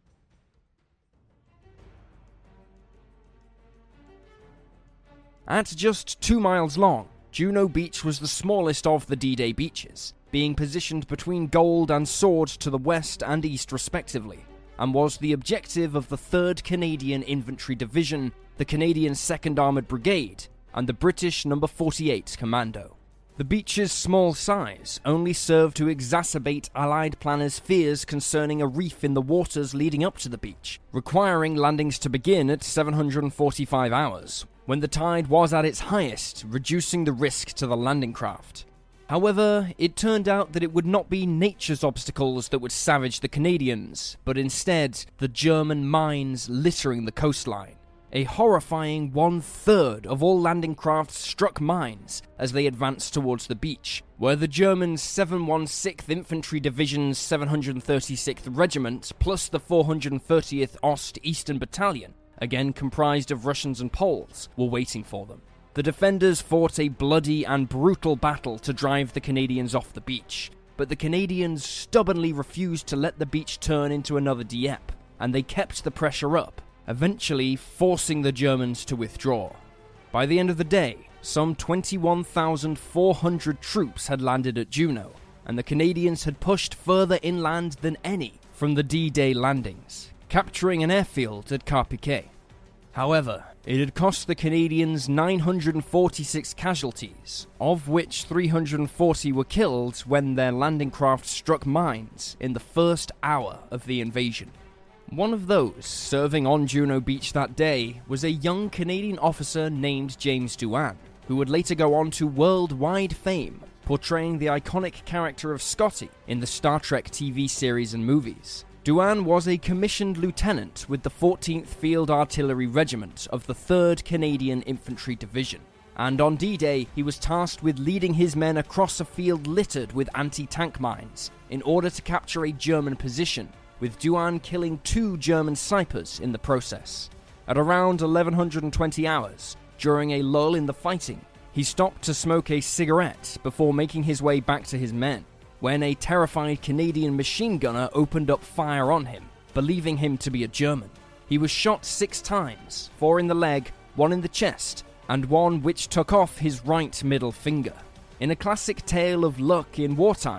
At just two miles long, Juneau Beach was the smallest of the D-Day beaches, being positioned between Gold and Sword to the west and east respectively, and was the objective of the third Canadian Infantry Division, the Canadian second Armoured Brigade, and the British number forty-eight Commando. The beach's small size only served to exacerbate Allied planners' fears concerning a reef in the waters leading up to the beach, requiring landings to begin at seven hundred forty-five hours, when the tide was at its highest, reducing the risk to the landing craft. However, it turned out that it would not be nature's obstacles that would savage the Canadians, but instead the German mines littering the coastline. A horrifying one-third of all landing crafts struck mines as they advanced towards the beach, where the German seven hundred sixth Infantry Division's seven hundred thirty-sixth Regiment plus the four hundred thirtieth Ost Eastern Battalion, again comprised of Russians and Poles, were waiting for them. The defenders fought a bloody and brutal battle to drive the Canadians off the beach, but the Canadians stubbornly refused to let the beach turn into another Dieppe, and they kept the pressure up, eventually forcing the Germans to withdraw. By the end of the day, some twenty-one thousand four hundred troops had landed at Juneau, and the Canadians had pushed further inland than any from the D-Day landings, capturing an airfield at Carpiquet. However, it had cost the Canadians nine hundred forty-six casualties, of which three hundred forty were killed when their landing craft struck mines in the first hour of the invasion. One of those serving on Juneau Beach that day was a young Canadian officer named James Doohan, who would later go on to worldwide fame, portraying the iconic character of Scotty in the Star Trek T V series and movies. Doohan was a commissioned lieutenant with the fourteenth Field Artillery Regiment of the third Canadian Infantry Division, and on D-Day he was tasked with leading his men across a field littered with anti-tank mines in order to capture a German position, with Doohan killing two German snipers in the process. At around eleven twenty hours, during a lull in the fighting, he stopped to smoke a cigarette before making his way back to his men, when a terrified Canadian machine gunner opened up fire on him, believing him to be a German. He was shot six times, four in the leg, one in the chest, and one which took off his right middle finger. In a classic tale of luck in wartime,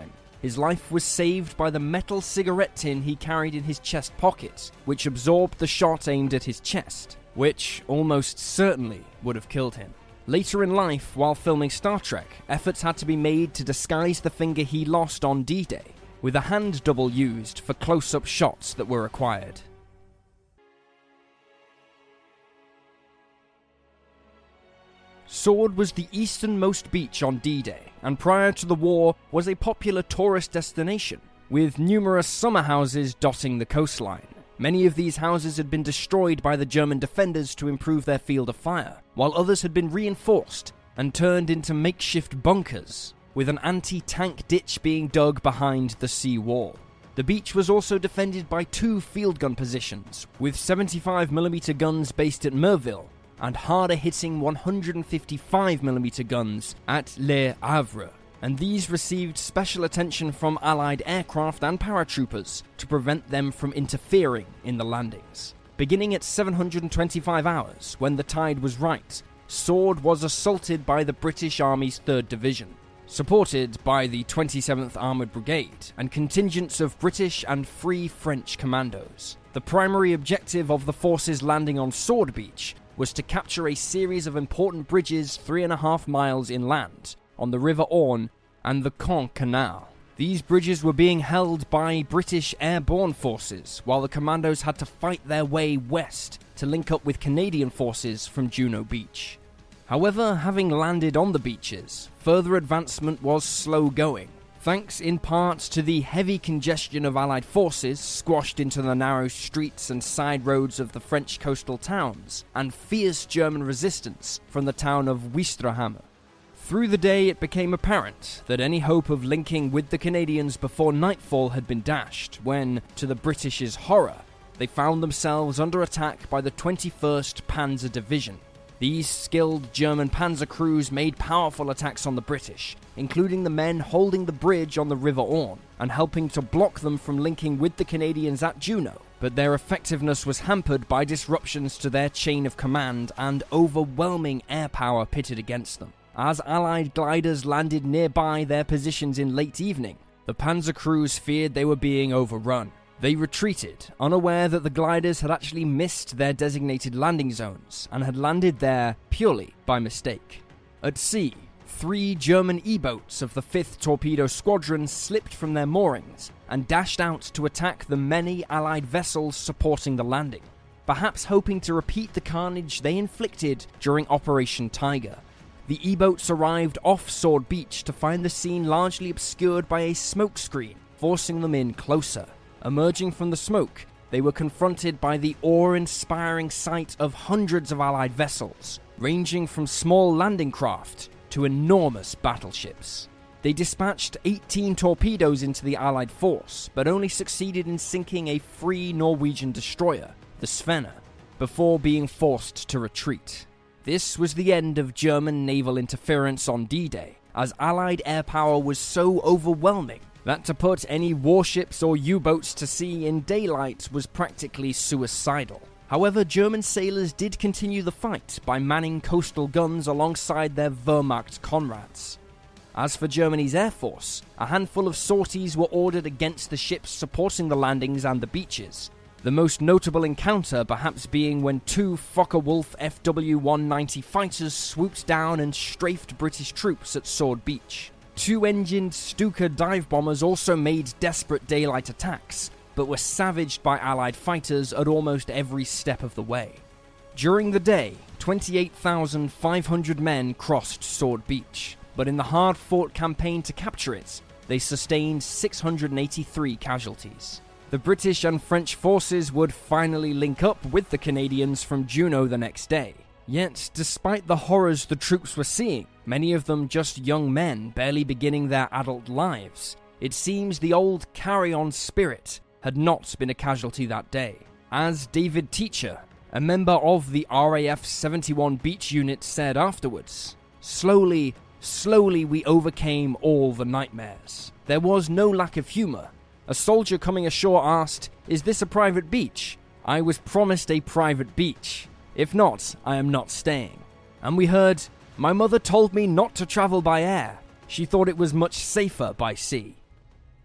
his life was saved by the metal cigarette tin he carried in his chest pocket, which absorbed the shot aimed at his chest, which almost certainly would have killed him. Later in life, while filming Star Trek, efforts had to be made to disguise the finger he lost on D-Day, with a hand double used for close-up shots that were required. Sword was the easternmost beach on D-Day, and prior to the war was a popular tourist destination, with numerous summer houses dotting the coastline. Many of these houses had been destroyed by the German defenders to improve their field of fire, while others had been reinforced and turned into makeshift bunkers, with an anti-tank ditch being dug behind the sea wall. The beach was also defended by two field gun positions, with seventy-five millimeter guns based at Merville, and harder-hitting one hundred fifty-five millimeter guns at Le Havre, and these received special attention from Allied aircraft and paratroopers to prevent them from interfering in the landings. Beginning at seven hundred twenty-five hours, when the tide was right, Sword was assaulted by the British Army's third Division, supported by the twenty-seventh Armoured Brigade and contingents of British and Free French commandos. The primary objective of the forces landing on Sword Beach was to capture a series of important bridges three and a half miles inland, on the River Orne and the Caen Canal. These bridges were being held by British airborne forces, while the commandos had to fight their way west to link up with Canadian forces from Juno Beach. However, having landed on the beaches, further advancement was slow going, thanks in part to the heavy congestion of Allied forces squashed into the narrow streets and side roads of the French coastal towns, and fierce German resistance from the town of Ouistreham. Through the day, it became apparent that any hope of linking with the Canadians before nightfall had been dashed when, to the British's horror, they found themselves under attack by the twenty-first Panzer Division. These skilled German panzer crews made powerful attacks on the British, including the men holding the bridge on the River Orne and helping to block them from linking with the Canadians at Juno, but their effectiveness was hampered by disruptions to their chain of command and overwhelming air power pitted against them. As Allied gliders landed nearby their positions in late evening, the panzer crews feared they were being overrun. They retreated, unaware that the gliders had actually missed their designated landing zones and had landed there purely by mistake. At sea, three German E-boats of the fifth Torpedo Squadron slipped from their moorings and dashed out to attack the many Allied vessels supporting the landing, perhaps hoping to repeat the carnage they inflicted during Operation Tiger. The E-boats arrived off Sword Beach to find the scene largely obscured by a smoke screen, forcing them in closer. Emerging from the smoke, they were confronted by the awe-inspiring sight of hundreds of Allied vessels, ranging from small landing craft to enormous battleships. They dispatched eighteen torpedoes into the Allied force, but only succeeded in sinking a free Norwegian destroyer, the Svena, before being forced to retreat. This was the end of German naval interference on D-Day, as Allied air power was so overwhelming that to put any warships or U-boats to sea in daylight was practically suicidal. However, German sailors did continue the fight by manning coastal guns alongside their Wehrmacht comrades. As for Germany's air force, a handful of sorties were ordered against the ships supporting the landings and the beaches, the most notable encounter perhaps being when two Focke-Wulf F W one ninety fighters swooped down and strafed British troops at Sword Beach. Two-engined Stuka dive bombers also made desperate daylight attacks, but were savaged by Allied fighters at almost every step of the way. During the day, twenty-eight thousand five hundred men crossed Sword Beach, but in the hard-fought campaign to capture it, they sustained six hundred eighty-three casualties. The British and French forces would finally link up with the Canadians from Juno the next day. Yet, despite the horrors the troops were seeing, many of them just young men barely beginning their adult lives, it seems the old carry-on spirit had not been a casualty that day. As David Teacher, a member of the R A F seventy-one Beach Unit, said afterwards, "Slowly, slowly we overcame all the nightmares. There was no lack of humour. A soldier coming ashore asked, 'Is this a private beach?' I was promised a private beach. If not, I am not staying." And we heard, "My mother told me not to travel by air. She thought it was much safer by sea."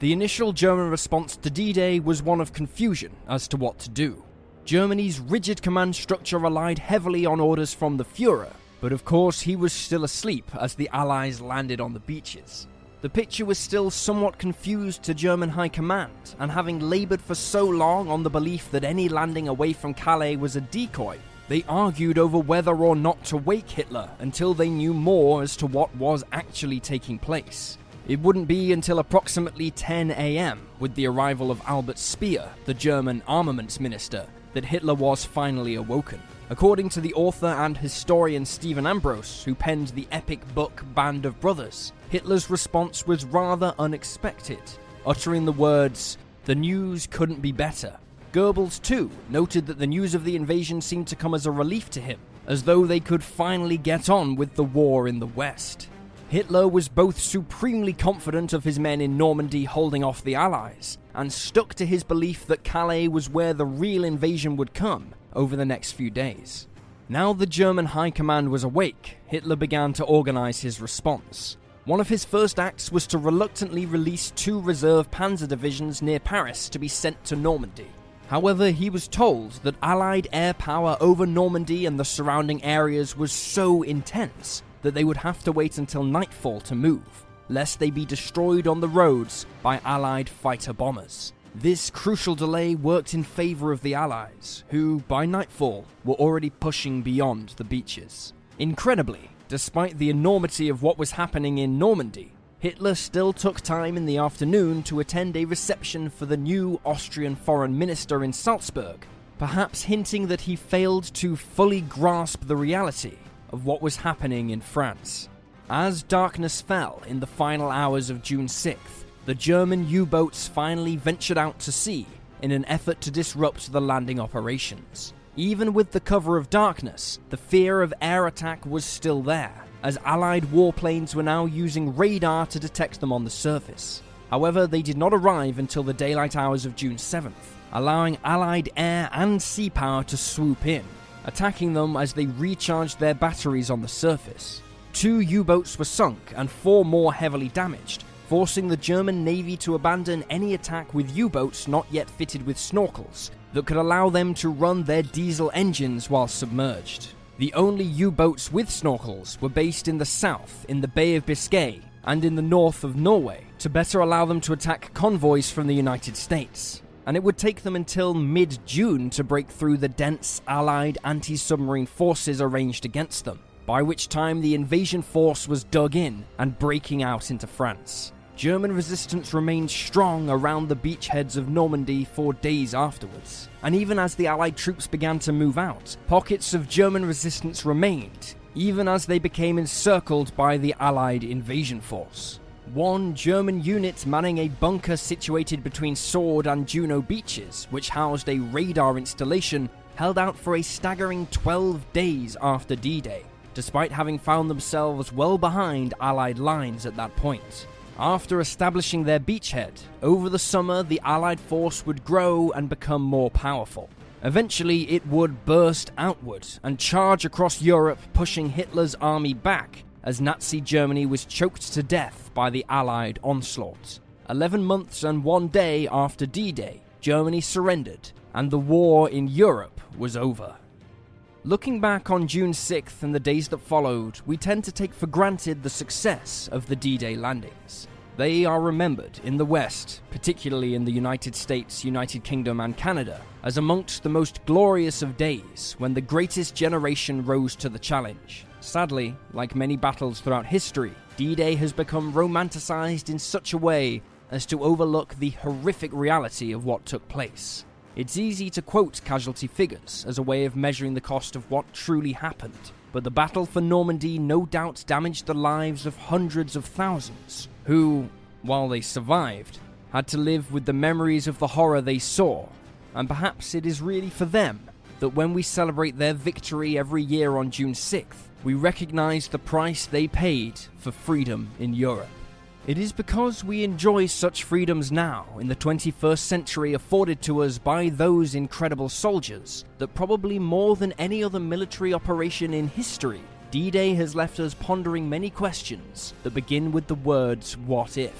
The initial German response to D-Day was one of confusion as to what to do. Germany's rigid command structure relied heavily on orders from the Führer, but of course he was still asleep as the Allies landed on the beaches. The picture was still somewhat confused to German high command, and having laboured for so long on the belief that any landing away from Calais was a decoy, they argued over whether or not to wake Hitler until they knew more as to what was actually taking place. It wouldn't be until approximately ten a.m, with the arrival of Albert Speer, the German armaments minister, that Hitler was finally awoken. According to the author and historian Stephen Ambrose, who penned the epic book Band of Brothers, Hitler's response was rather unexpected, uttering the words, "The news couldn't be better." Goebbels, too, noted that the news of the invasion seemed to come as a relief to him, as though they could finally get on with the war in the West. Hitler was both supremely confident of his men in Normandy holding off the Allies, and stuck to his belief that Calais was where the real invasion would come over the next few days. Now the German high command was awake, Hitler began to organize his response. One of his first acts was to reluctantly release two reserve panzer divisions near Paris to be sent to Normandy. However, he was told that Allied air power over Normandy and the surrounding areas was so intense that they would have to wait until nightfall to move, lest they be destroyed on the roads by Allied fighter bombers. This crucial delay worked in favour of the Allies, who, by nightfall, were already pushing beyond the beaches. Incredibly, despite the enormity of what was happening in Normandy, Hitler still took time in the afternoon to attend a reception for the new Austrian foreign minister in Salzburg, perhaps hinting that he failed to fully grasp the reality of what was happening in France. As darkness fell in the final hours of June sixth, the German U-boats finally ventured out to sea in an effort to disrupt the landing operations. Even with the cover of darkness, the fear of air attack was still there, as Allied warplanes were now using radar to detect them on the surface. However, they did not arrive until the daylight hours of June seventh, allowing Allied air and sea power to swoop in, attacking them as they recharged their batteries on the surface. Two U-boats were sunk and four more heavily damaged, forcing the German Navy to abandon any attack with U-boats not yet fitted with snorkels that could allow them to run their diesel engines while submerged. The only U-boats with snorkels were based in the south, in the Bay of Biscay, and in the north of Norway, to better allow them to attack convoys from the United States. And it would take them until mid-June to break through the dense Allied anti-submarine forces arranged against them, by which time the invasion force was dug in and breaking out into France. German resistance remained strong around the beachheads of Normandy for days afterwards, and even as the Allied troops began to move out, pockets of German resistance remained, even as they became encircled by the Allied invasion force. One German unit manning a bunker situated between Sword and Juno beaches, which housed a radar installation, held out for a staggering twelve days after D-Day, despite having found themselves well behind Allied lines at that point. After establishing their beachhead, over the summer the Allied force would grow and become more powerful. Eventually it would burst outward and charge across Europe, pushing Hitler's army back as Nazi Germany was choked to death by the Allied onslaught. Eleven months and one day after D-Day, Germany surrendered, and the war in Europe was over. Looking back on June sixth and the days that followed, we tend to take for granted the success of the D-Day landings. They are remembered in the West, particularly in the United States, United Kingdom and Canada, as amongst the most glorious of days when the greatest generation rose to the challenge. Sadly, like many battles throughout history, D-Day has become romanticized in such a way as to overlook the horrific reality of what took place. It's easy to quote casualty figures as a way of measuring the cost of what truly happened, but the battle for Normandy no doubt damaged the lives of hundreds of thousands, who, while they survived, had to live with the memories of the horror they saw, and perhaps it is really for them that when we celebrate their victory every year on June sixth, we recognize the price they paid for freedom in Europe. It is because we enjoy such freedoms now, in the twenty-first century, afforded to us by those incredible soldiers, that probably more than any other military operation in history, D-Day has left us pondering many questions that begin with the words, what if?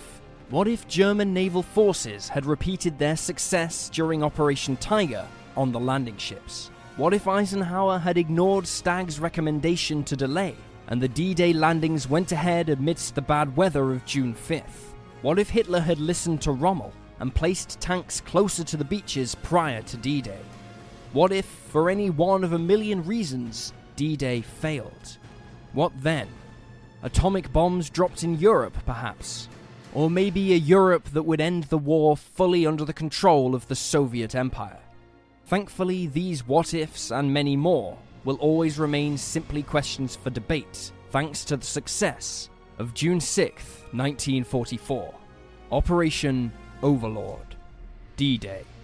What if German naval forces had repeated their success during Operation Tiger on the landing ships? What if Eisenhower had ignored Stagg's recommendation to delay, and the D-Day landings went ahead amidst the bad weather of June fifth? What if Hitler had listened to Rommel and placed tanks closer to the beaches prior to D-Day? What if, for any one of a million reasons, D-Day failed? What then? Atomic bombs dropped in Europe, perhaps? Or maybe a Europe that would end the war fully under the control of the Soviet Empire? Thankfully, these what-ifs and many more will always remain simply questions for debate, thanks to the success of June sixth, nineteen forty-four. Operation Overlord. D-Day.